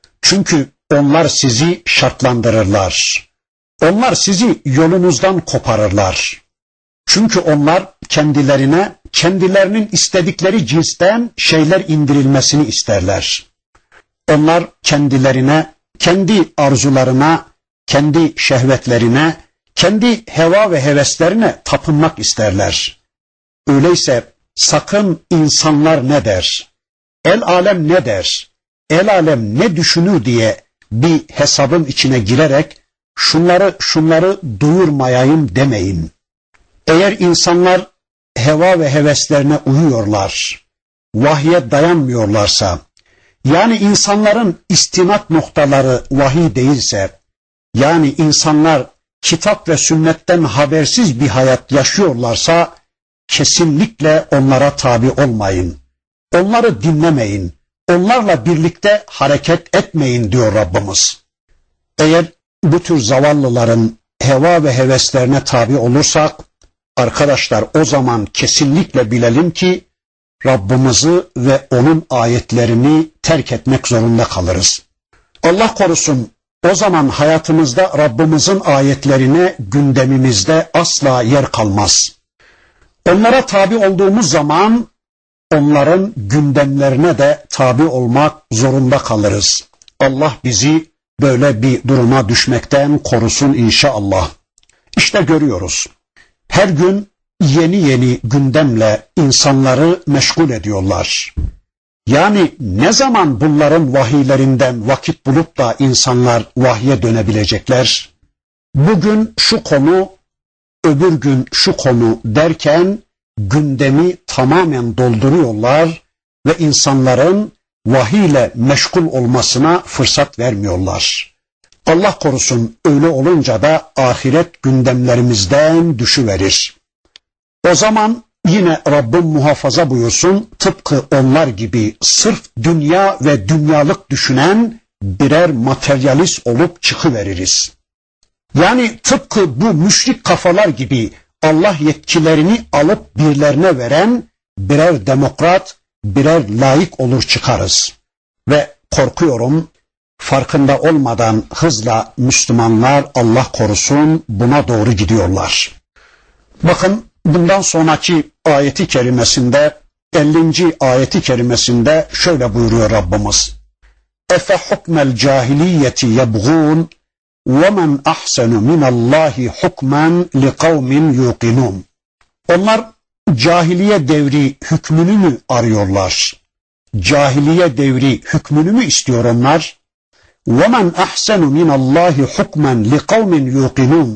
Çünkü onlar sizi şartlandırırlar. Onlar sizi yolunuzdan koparırlar. Çünkü onlar kendilerinin istedikleri cinsten şeyler indirilmesini isterler. Onlar kendilerine, kendi arzularına, kendi şehvetlerine, kendi heva ve heveslerine tapınmak isterler. Öyleyse sakın insanlar ne der, el alem ne der, el alem ne düşünür diye bir hesabın içine girerek şunları duyurmayayım demeyin. Eğer insanlar heva ve heveslerine uyuyorlar, vahye dayanmıyorlarsa, yani insanların istinad noktaları vahiy değilse, yani insanlar kitap ve sünnetten habersiz bir hayat yaşıyorlarsa, kesinlikle onlara tabi olmayın. Onları dinlemeyin. Onlarla birlikte hareket etmeyin diyor Rabbimiz. Eğer bu tür zavallıların heva ve heveslerine tabi olursak, arkadaşlar o zaman kesinlikle bilelim ki Rabbimizi ve onun ayetlerini terk etmek zorunda kalırız. Allah korusun, o zaman hayatımızda Rabbimizin ayetlerine gündemimizde asla yer kalmaz. Onlara tabi olduğumuz zaman onların gündemlerine de tabi olmak zorunda kalırız. Allah bizi böyle bir duruma düşmekten korusun inşallah. İşte görüyoruz. Her gün yeni yeni gündemle insanları meşgul ediyorlar. Yani ne zaman bunların vahiylerinden vakit bulup da insanlar vahye dönebilecekler? Bugün şu konu, öbür gün şu konu derken gündemi tamamen dolduruyorlar ve insanların vahiyle meşgul olmasına fırsat vermiyorlar. Allah korusun, öyle olunca da ahiret gündemlerimizden düşüverir. O zaman yine Rabbim muhafaza buyursun, tıpkı onlar gibi sırf dünya ve dünyalık düşünen birer materyalist olup çıkıveririz. Yani tıpkı bu müşrik kafalar gibi Allah yetkilerini alıp birilerine veren birer demokrat, birer laik olur çıkarız. Ve korkuyorum, farkında olmadan hızla Müslümanlar, Allah korusun, buna doğru gidiyorlar. Bakın bundan sonraki ayeti kerimesinde, 50. ayeti kerimesinde şöyle buyuruyor Rabbimiz. Efe hukmel cahiliyeti yebğun ve men ahsenu minallahi hukmen li kavmin yuqinun. Onlar cahiliye devri hükmünü mü arıyorlar? Cahiliye devri hükmünü mü istiyor onlar? وَمَنْ أَحْسَنُ مِنَ اللّٰهِ حُكْمًا لِقَوْمٍ يُوقِنُونَ.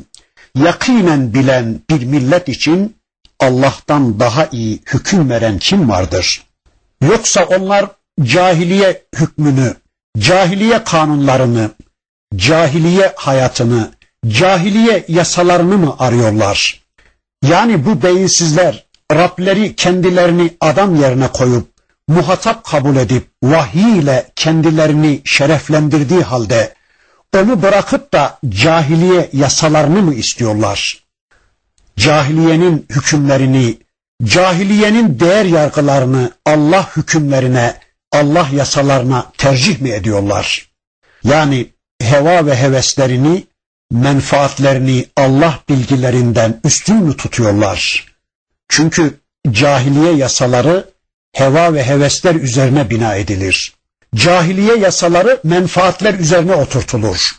Yakinen bilen bir millet için Allah'tan daha iyi hüküm veren kim vardır? Yoksa onlar cahiliye hükmünü, cahiliye kanunlarını, cahiliye hayatını, cahiliye yasalarını mı arıyorlar? Yani bu beyinsizler Rableri kendilerini adam yerine koyup muhatap kabul edip vahiy ile kendilerini şereflendirdiği halde onu bırakıp da cahiliye yasalarını mı istiyorlar? Cahiliyenin hükümlerini, cahiliyenin değer yargılarını Allah hükümlerine, Allah yasalarına tercih mi ediyorlar? Yani heva ve heveslerini, menfaatlerini Allah bilgilerinden üstün mü tutuyorlar? Çünkü cahiliye yasaları heva ve hevesler üzerine bina edilir. Cahiliye yasaları menfaatler üzerine oturtulur.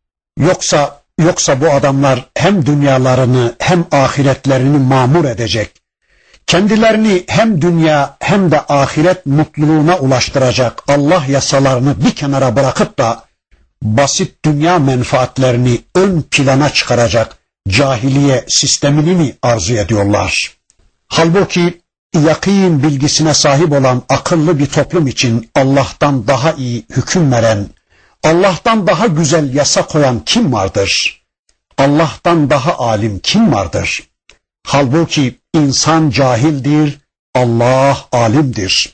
Yoksa bu adamlar hem dünyalarını hem ahiretlerini mamur edecek, kendilerini hem dünya hem de ahiret mutluluğuna ulaştıracak Allah yasalarını bir kenara bırakıp da basit dünya menfaatlerini ön plana çıkaracak cahiliye sistemini mi arzu ediyorlar? Halbuki yakîn bilgisine sahip olan akıllı bir toplum için Allah'tan daha iyi hüküm veren, Allah'tan daha güzel yasa koyan kim vardır? Allah'tan daha alim kim vardır? Halbuki insan cahildir, Allah alimdir.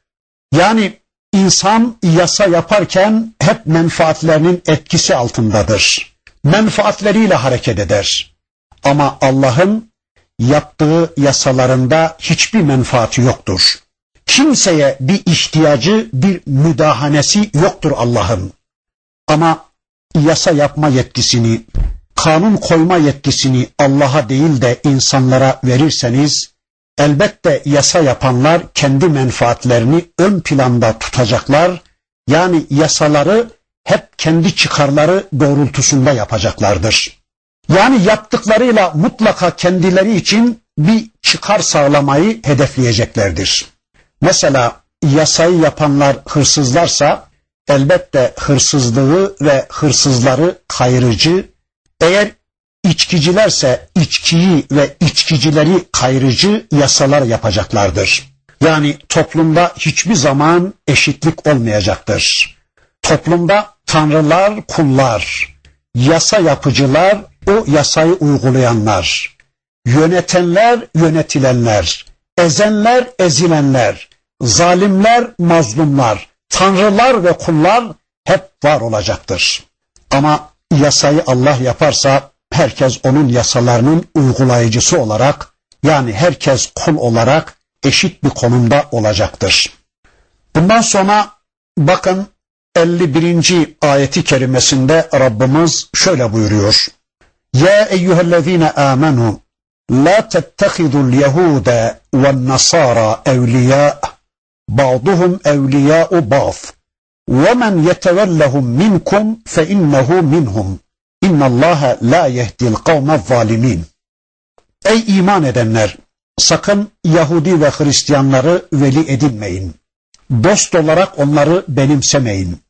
Yani insan yasa yaparken hep menfaatlerinin etkisi altındadır. Menfaatleriyle hareket eder. Ama Allah'ın yaptığı yasalarında hiçbir menfaati yoktur. Kimseye bir ihtiyacı, bir müdahanesi yoktur Allah'ın. Ama yasa yapma yetkisini, kanun koyma yetkisini Allah'a değil de insanlara verirseniz, elbette yasa yapanlar kendi menfaatlerini ön planda tutacaklar. Yani yasaları hep kendi çıkarları doğrultusunda yapacaklardır. Yani yaptıklarıyla mutlaka kendileri için bir çıkar sağlamayı hedefleyeceklerdir. Mesela yasayı yapanlar hırsızlarsa elbette hırsızlığı ve hırsızları kayırıcı, eğer içkicilerse içkiyi ve içkicileri kayırıcı yasalar yapacaklardır. Yani toplumda hiçbir zaman eşitlik olmayacaktır. Toplumda tanrılar, kullar, yasa yapıcılar, o yasayı uygulayanlar, yönetenler, yönetilenler, ezenler, ezilenler, zalimler, mazlumlar, tanrılar ve kullar hep var olacaktır. Ama yasayı Allah yaparsa herkes onun yasalarının uygulayıcısı olarak, yani herkes kul olarak eşit bir konumda olacaktır. Bundan sonra bakın 51. ayeti kerimesinde Rabbimiz şöyle buyuruyor. Ya eyyühellezine amenu La tettehidul yehude ve nasara evliya ba'duhum evliya'u ba'd ve men yetevellehum minkum fe innehu minhum innallaha la yehdil kavme zalimin. Ey iman edenler! Sakın Yahudi ve Hristiyanları veli edinmeyin. Dost olarak onları benimsemeyin.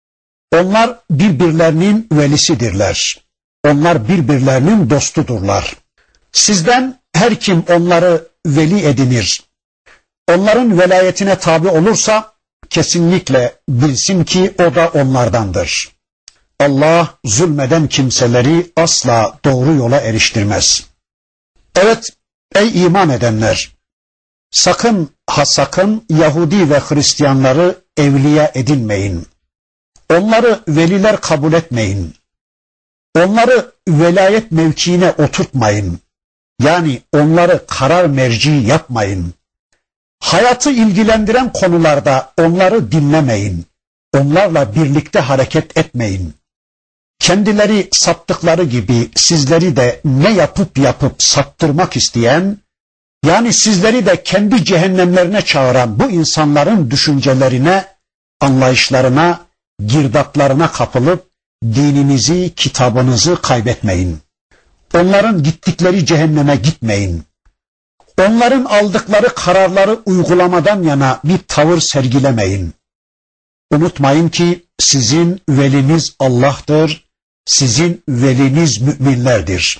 Onlar birbirlerinin velisidirler. Onlar birbirlerinin dostudurlar. Sizden her kim onları veli edinir, onların velayetine tabi olursa kesinlikle bilsin ki o da onlardandır. Allah zulmeden kimseleri asla doğru yola eriştirmez. Evet, ey iman edenler! Sakın ha sakın Yahudi ve Hristiyanları evliya edinmeyin. Onları veliler kabul etmeyin. Onları velayet mevkiine oturtmayın. Yani onları karar merci yapmayın. Hayatı ilgilendiren konularda onları dinlemeyin. Onlarla birlikte hareket etmeyin. Kendileri saptıkları gibi sizleri de ne yapıp saptırmak isteyen, yani sizleri de kendi cehennemlerine çağıran bu insanların düşüncelerine, anlayışlarına, girdaplarına kapılıp dininizi, kitabınızı kaybetmeyin. Onların gittikleri cehenneme gitmeyin. Onların aldıkları kararları uygulamadan yana bir tavır sergilemeyin. Unutmayın ki sizin veliniz Allah'tır, sizin veliniz müminlerdir.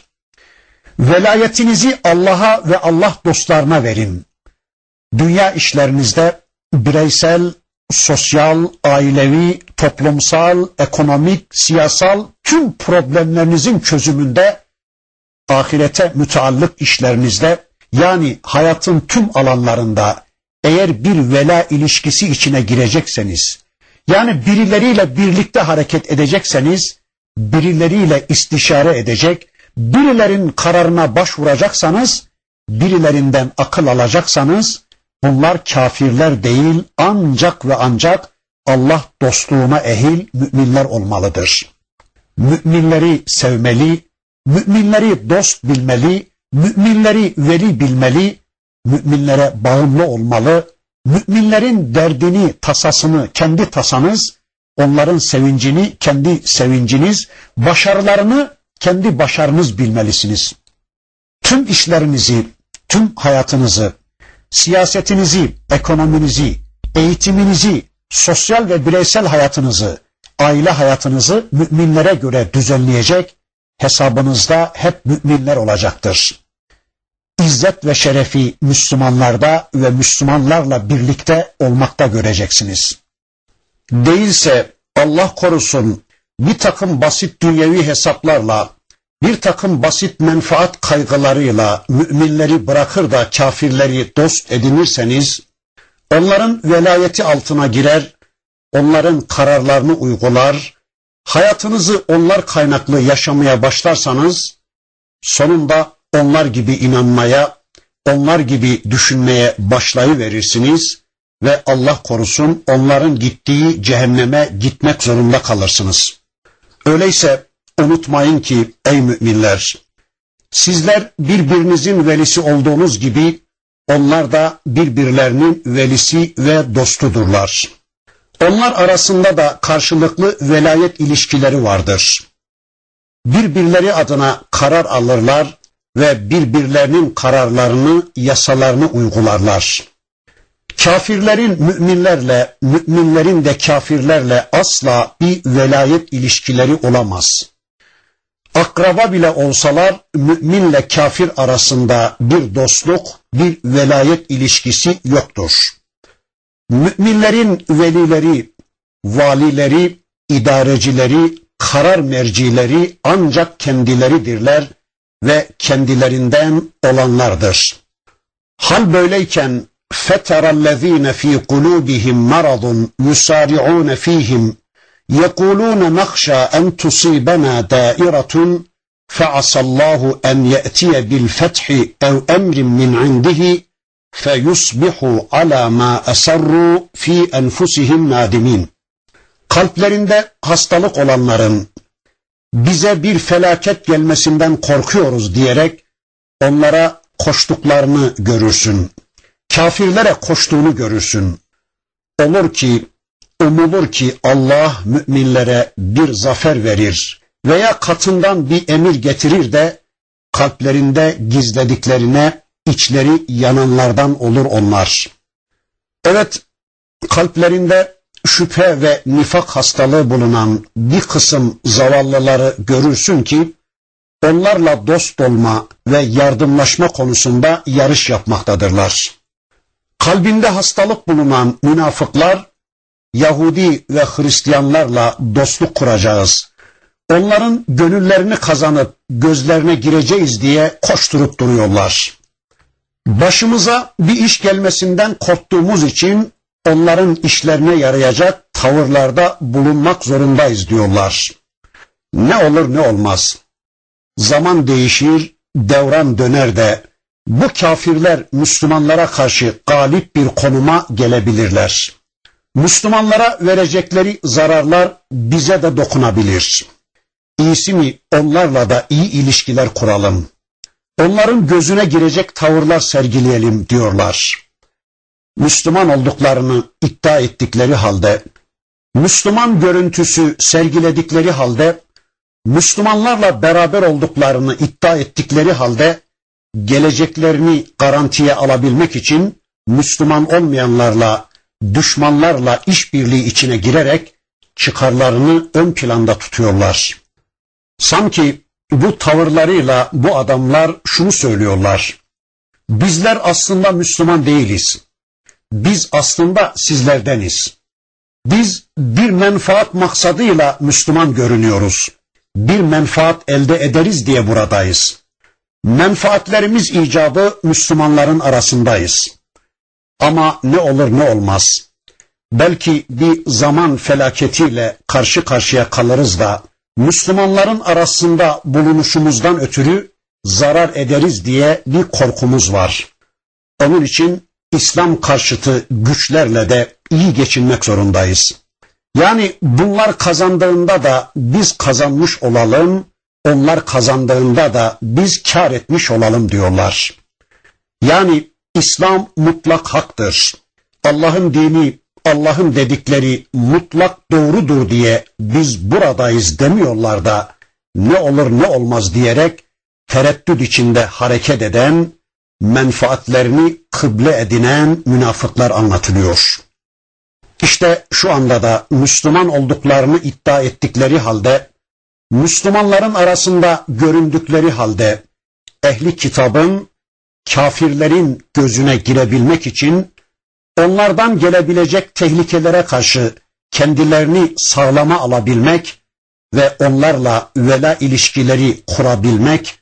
Velayetinizi Allah'a ve Allah dostlarına verin. Dünya işlerinizde bireysel, sosyal, ailevi, toplumsal, ekonomik, siyasal tüm problemlerinizin çözümünde, ahirete müteallık işlerinizde, yani hayatın tüm alanlarında eğer bir vela ilişkisi içine girecekseniz, yani birileriyle birlikte hareket edecekseniz, birileriyle istişare edecek, birilerin kararına başvuracaksanız, birilerinden akıl alacaksanız, bunlar kafirler değil, ancak ve ancak Allah dostluğuna ehil müminler olmalıdır. Müminleri sevmeli, müminleri dost bilmeli, müminleri veli bilmeli, müminlere bağımlı olmalı, müminlerin derdini, tasasını kendi tasanız, onların sevincini kendi sevinciniz, başarılarını kendi başarınız bilmelisiniz. Tüm işlerinizi, tüm hayatınızı, siyasetinizi, ekonominizi, eğitiminizi, sosyal ve bireysel hayatınızı, aile hayatınızı müminlere göre düzenleyecek, hesabınızda hep müminler olacaktır. İzzet ve şerefi Müslümanlarda ve Müslümanlarla birlikte olmakta göreceksiniz. Değilse Allah korusun bir takım basit dünyevi hesaplarla, bir takım basit menfaat kaygılarıyla müminleri bırakır da kafirleri dost edinirseniz, onların velayeti altına girer, onların kararlarını uygular, hayatınızı onlar kaynaklı yaşamaya başlarsanız, sonunda onlar gibi inanmaya, onlar gibi düşünmeye başlayıverirsiniz ve Allah korusun onların gittiği cehenneme gitmek zorunda kalırsınız. Öyleyse unutmayın ki ey müminler, sizler birbirinizin velisi olduğunuz gibi onlar da birbirlerinin velisi ve dostudurlar. Onlar arasında da karşılıklı velayet ilişkileri vardır. Birbirleri adına karar alırlar ve birbirlerinin kararlarını, yasalarını uygularlar. Kafirlerin müminlerle, müminlerin de kafirlerle asla bir velayet ilişkileri olamaz. Akraba bile olsalar müminle kafir arasında bir dostluk, bir velayet ilişkisi yoktur. Müminlerin velileri, valileri, idarecileri, karar mercileri ancak kendileridirler ve kendilerinden olanlardır. Hal böyleyken فَتَرَ الَّذ۪ينَ ف۪ي قُلُوبِهِمْ مَرَضٌ يُسَارِعُونَ ف۪يهِمْ يَقُولُونَ نَخْشَى أَنْ تُصِيبَنَا دَائِرَةٌ فَعَسَى اللّٰهُ أَنْ يَأْتِيَ بِالْفَتْحِ اَوْ اَمْرٍ مِّنْ عِنْدِهِ فَيُصْبِحُوا عَلَى مَا أَسَرُّوا ف۪ي أَنْفُسِهِمْ نَادِمِينَ. Kalplerinde hastalık olanların bize bir felaket gelmesinden korkuyoruz diyerek onlara koştuklarını görürsün. Kafirlere koştuğunu görürsün. Umulur ki Allah müminlere bir zafer verir veya katından bir emir getirir de kalplerinde gizlediklerine içleri yananlardan olur onlar. Evet, kalplerinde şüphe ve nifak hastalığı bulunan bir kısım zavallıları görürsün ki onlarla dost olma ve yardımlaşma konusunda yarış yapmaktadırlar. Kalbinde hastalık bulunan münafıklar Yahudi ve Hristiyanlarla dostluk kuracağız, onların gönüllerini kazanıp gözlerine gireceğiz diye koşturup duruyorlar. Başımıza bir iş gelmesinden korktuğumuz için onların işlerine yarayacak tavırlarda bulunmak zorundayız diyorlar. Ne olur ne olmaz. Zaman değişir, devran döner de bu kafirler Müslümanlara karşı galip bir konuma gelebilirler. Müslümanlara verecekleri zararlar bize de dokunabilir. İyisi mi onlarla da iyi ilişkiler kuralım. Onların gözüne girecek tavırlar sergileyelim diyorlar. Müslüman olduklarını iddia ettikleri halde, Müslüman görüntüsü sergiledikleri halde, Müslümanlarla beraber olduklarını iddia ettikleri halde, geleceklerini garantiye alabilmek için Müslüman olmayanlarla, düşmanlarla işbirliği içine girerek çıkarlarını ön planda tutuyorlar. Sanki bu tavırlarıyla bu adamlar şunu söylüyorlar: bizler aslında Müslüman değiliz. Biz aslında sizlerdeniz. Biz bir menfaat maksadıyla Müslüman görünüyoruz. Bir menfaat elde ederiz diye buradayız. Menfaatlerimiz icabı Müslümanların arasındayız. Ama ne olur ne olmaz. Belki bir zaman felaketiyle karşı karşıya kalırız da Müslümanların arasında bulunuşumuzdan ötürü zarar ederiz diye bir korkumuz var. Onun için İslam karşıtı güçlerle de iyi geçinmek zorundayız. Yani bunlar kazandığında da biz kazanmış olalım, onlar kazandığında da biz kar etmiş olalım diyorlar. Yani İslam mutlak haktır. Allah'ın dini, Allah'ın dedikleri mutlak doğrudur diye biz buradayız demiyorlar da ne olur ne olmaz diyerek tereddüt içinde hareket eden, menfaatlerini kıble edinen münafıklar anlatılıyor. İşte şu anda da Müslüman olduklarını iddia ettikleri halde, Müslümanların arasında göründükleri halde, ehli kitabın, kafirlerin gözüne girebilmek için onlardan gelebilecek tehlikelere karşı kendilerini sağlama alabilmek ve onlarla vela ilişkileri kurabilmek,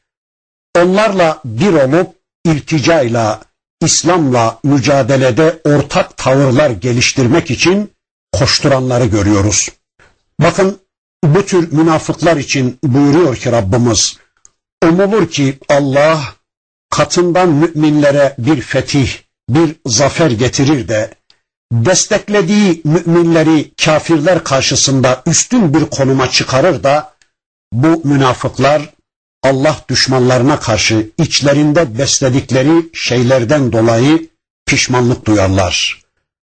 onlarla bir olup ilticayla, İslam'la mücadelede ortak tavırlar geliştirmek için koşturanları görüyoruz. Bakın bu tür münafıklar için buyuruyor ki Rabbimiz, umulur ki Allah katından müminlere bir fetih, bir zafer getirir de desteklediği müminleri kafirler karşısında üstün bir konuma çıkarır da bu münafıklar Allah düşmanlarına karşı içlerinde besledikleri şeylerden dolayı pişmanlık duyarlar.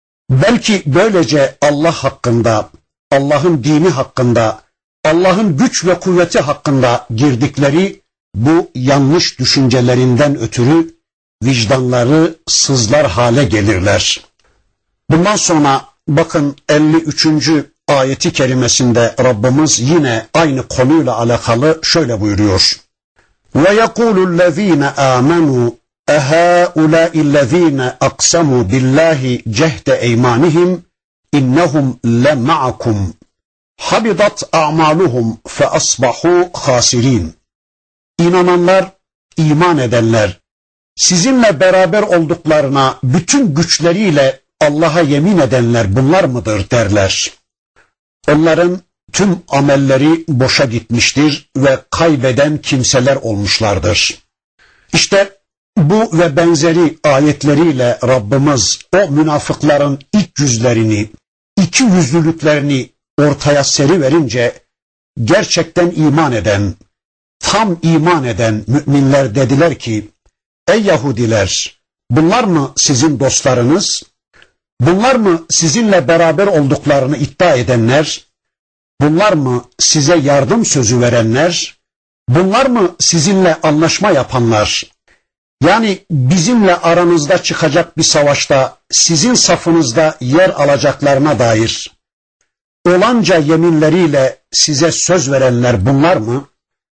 Belki böylece Allah hakkında, Allah'ın dini hakkında, Allah'ın güç ve kuvveti hakkında girdikleri bu yanlış düşüncelerinden ötürü vicdanları sızlar hale gelirler. Bundan sonra bakın 53. ayeti kerimesinde Rabbimiz yine aynı konuyla alakalı şöyle buyuruyor. وَيَقُولُ الَّذ۪ينَ آمَنُوا اَهَٰؤُلَاءِ الَّذ۪ينَ اَقْسَمُوا بِاللّٰهِ جَهْدَ اَيْمَانِهِمْ اِنَّهُمْ لَمَعَكُمْ حَبِطَتْ اَعْمَالُهُمْ فَأَصْبَحُوا خَاسِرِينَ. İnananlar, iman edenler, sizinle beraber olduklarına bütün güçleriyle Allah'a yemin edenler bunlar mıdır derler. Onların tüm amelleri boşa gitmiştir ve kaybeden kimseler olmuşlardır. İşte bu ve benzeri ayetleriyle Rabbimiz o münafıkların iç yüzlerini, iki yüzlülüklerini ortaya seriverince gerçekten iman eden, tam iman eden müminler dediler ki Ey Yahudiler, bunlar mı sizin dostlarınız? Bunlar mı sizinle beraber olduklarını iddia edenler? Bunlar mı size yardım sözü verenler? Bunlar mı sizinle anlaşma yapanlar? Yani bizimle aranızda çıkacak bir savaşta sizin safınızda yer alacaklarına dair olanca yeminleriyle size söz verenler bunlar mı?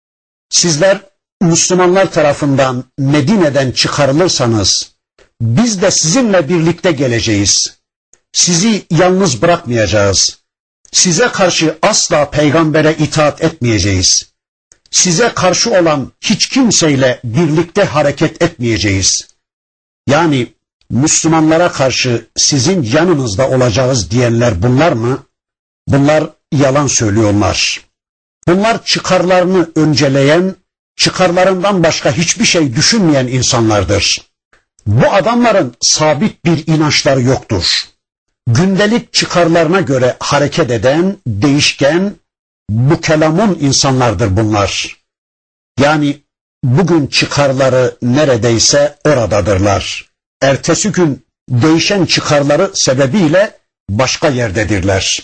Sizler Müslümanlar tarafından Medine'den çıkarılırsanız biz de sizinle birlikte geleceğiz. Sizi yalnız bırakmayacağız. Size karşı asla peygambere itaat etmeyeceğiz. Size karşı olan hiç kimseyle birlikte hareket etmeyeceğiz. Yani Müslümanlara karşı sizin yanınızda olacağız diyenler bunlar mı? Bunlar yalan söylüyorlar. Bunlar çıkarlarını önceleyen, çıkarlarından başka hiçbir şey düşünmeyen insanlardır. Bu adamların sabit bir inançları yoktur. Gündelik çıkarlarına göre hareket eden, değişken, bukelamun insanlardır bunlar. Yani bugün çıkarları neredeyse oradadırlar. Ertesi gün değişen çıkarları sebebiyle başka yerdedirler.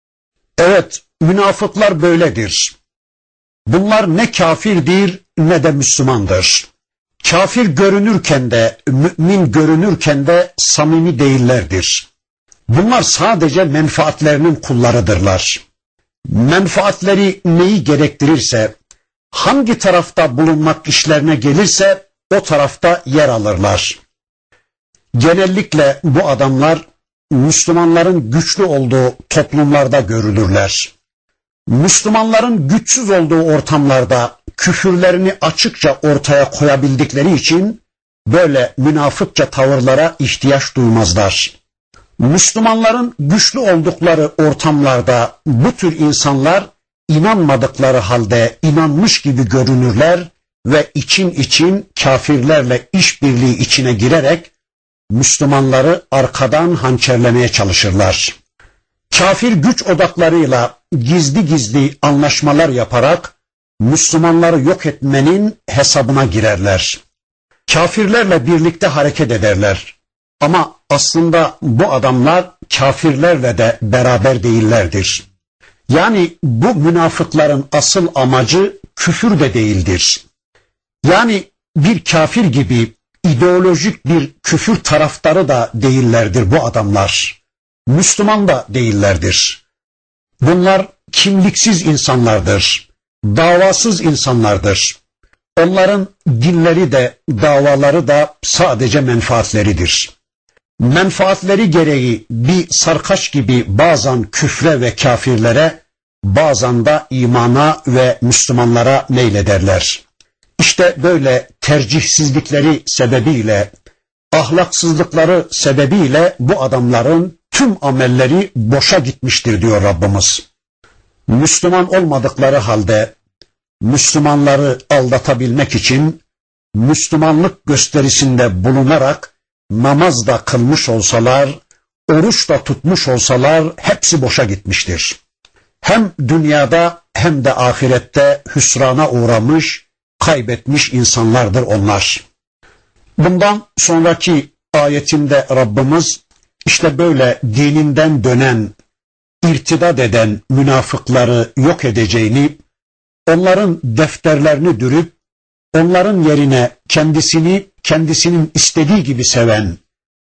Evet, münafıklar böyledir. Bunlar ne kafirdir ne de Müslümandır. Kafir görünürken de, mümin görünürken de samimi değillerdir. Bunlar sadece menfaatlerinin kullarıdırlar. Menfaatleri neyi gerektirirse, hangi tarafta bulunmak işlerine gelirse o tarafta yer alırlar. Genellikle bu adamlar Müslümanların güçlü olduğu toplumlarda görülürler. Müslümanların güçsüz olduğu ortamlarda küfürlerini açıkça ortaya koyabildikleri için böyle münafıkça tavırlara ihtiyaç duymazlar. Müslümanların güçlü oldukları ortamlarda bu tür insanlar inanmadıkları halde inanmış gibi görünürler ve için kafirlerle işbirliği içine girerek Müslümanları arkadan hançerlemeye çalışırlar. Kafir güç odaklarıyla gizli anlaşmalar yaparak Müslümanları yok etmenin hesabına girerler. Kafirlerle birlikte hareket ederler. Ama aslında bu adamlar kafirlerle de beraber değillerdir. Yani bu münafıkların asıl amacı küfür de değildir. Yani bir kafir gibi ideolojik bir küfür taraftarı da değillerdir bu adamlar. Müslüman da değillerdir. Bunlar kimliksiz insanlardır. Davasız insanlardır. Onların dinleri de davaları da sadece menfaatleridir. Menfaatleri gereği bir sarkaç gibi bazen küfre ve kafirlere, bazen de imana ve Müslümanlara meylederler. İşte böyle tercihsizlikleri sebebiyle, ahlaksızlıkları sebebiyle bu adamların tüm amelleri boşa gitmiştir diyor Rabbimiz. Müslüman olmadıkları halde Müslümanları aldatabilmek için Müslümanlık gösterisinde bulunarak namaz da kılmış olsalar, oruç da tutmuş olsalar hepsi boşa gitmiştir. Hem dünyada hem de ahirette hüsrana uğramış, kaybetmiş insanlardır onlar. Bundan sonraki ayetinde Rabbimiz işte böyle dininden dönen, irtidat eden münafıkları yok edeceğini, onların defterlerini dürüp, onların yerine kendisinin istediği gibi seven,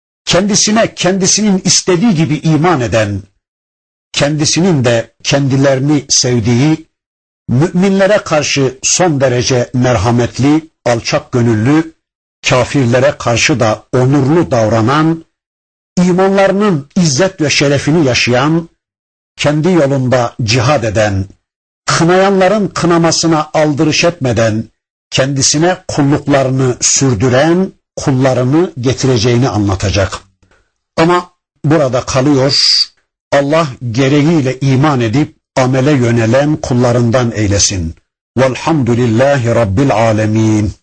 kendisinin istediği gibi iman eden, kendisinin de kendilerini sevdiği, müminlere karşı son derece merhametli, alçak gönüllü, kafirlere karşı da onurlu davranan, imanlarının izzet ve şerefini yaşayan, kendi yolunda cihad eden, kınayanların kınamasına aldırış etmeden, kendisine kulluklarını sürdüren kullarını getireceğini anlatacak. Ama burada kalıyor, Allah gereğiyle iman edip amele yönelen kullarından eylesin. Velhamdülillahi Rabbil alemin.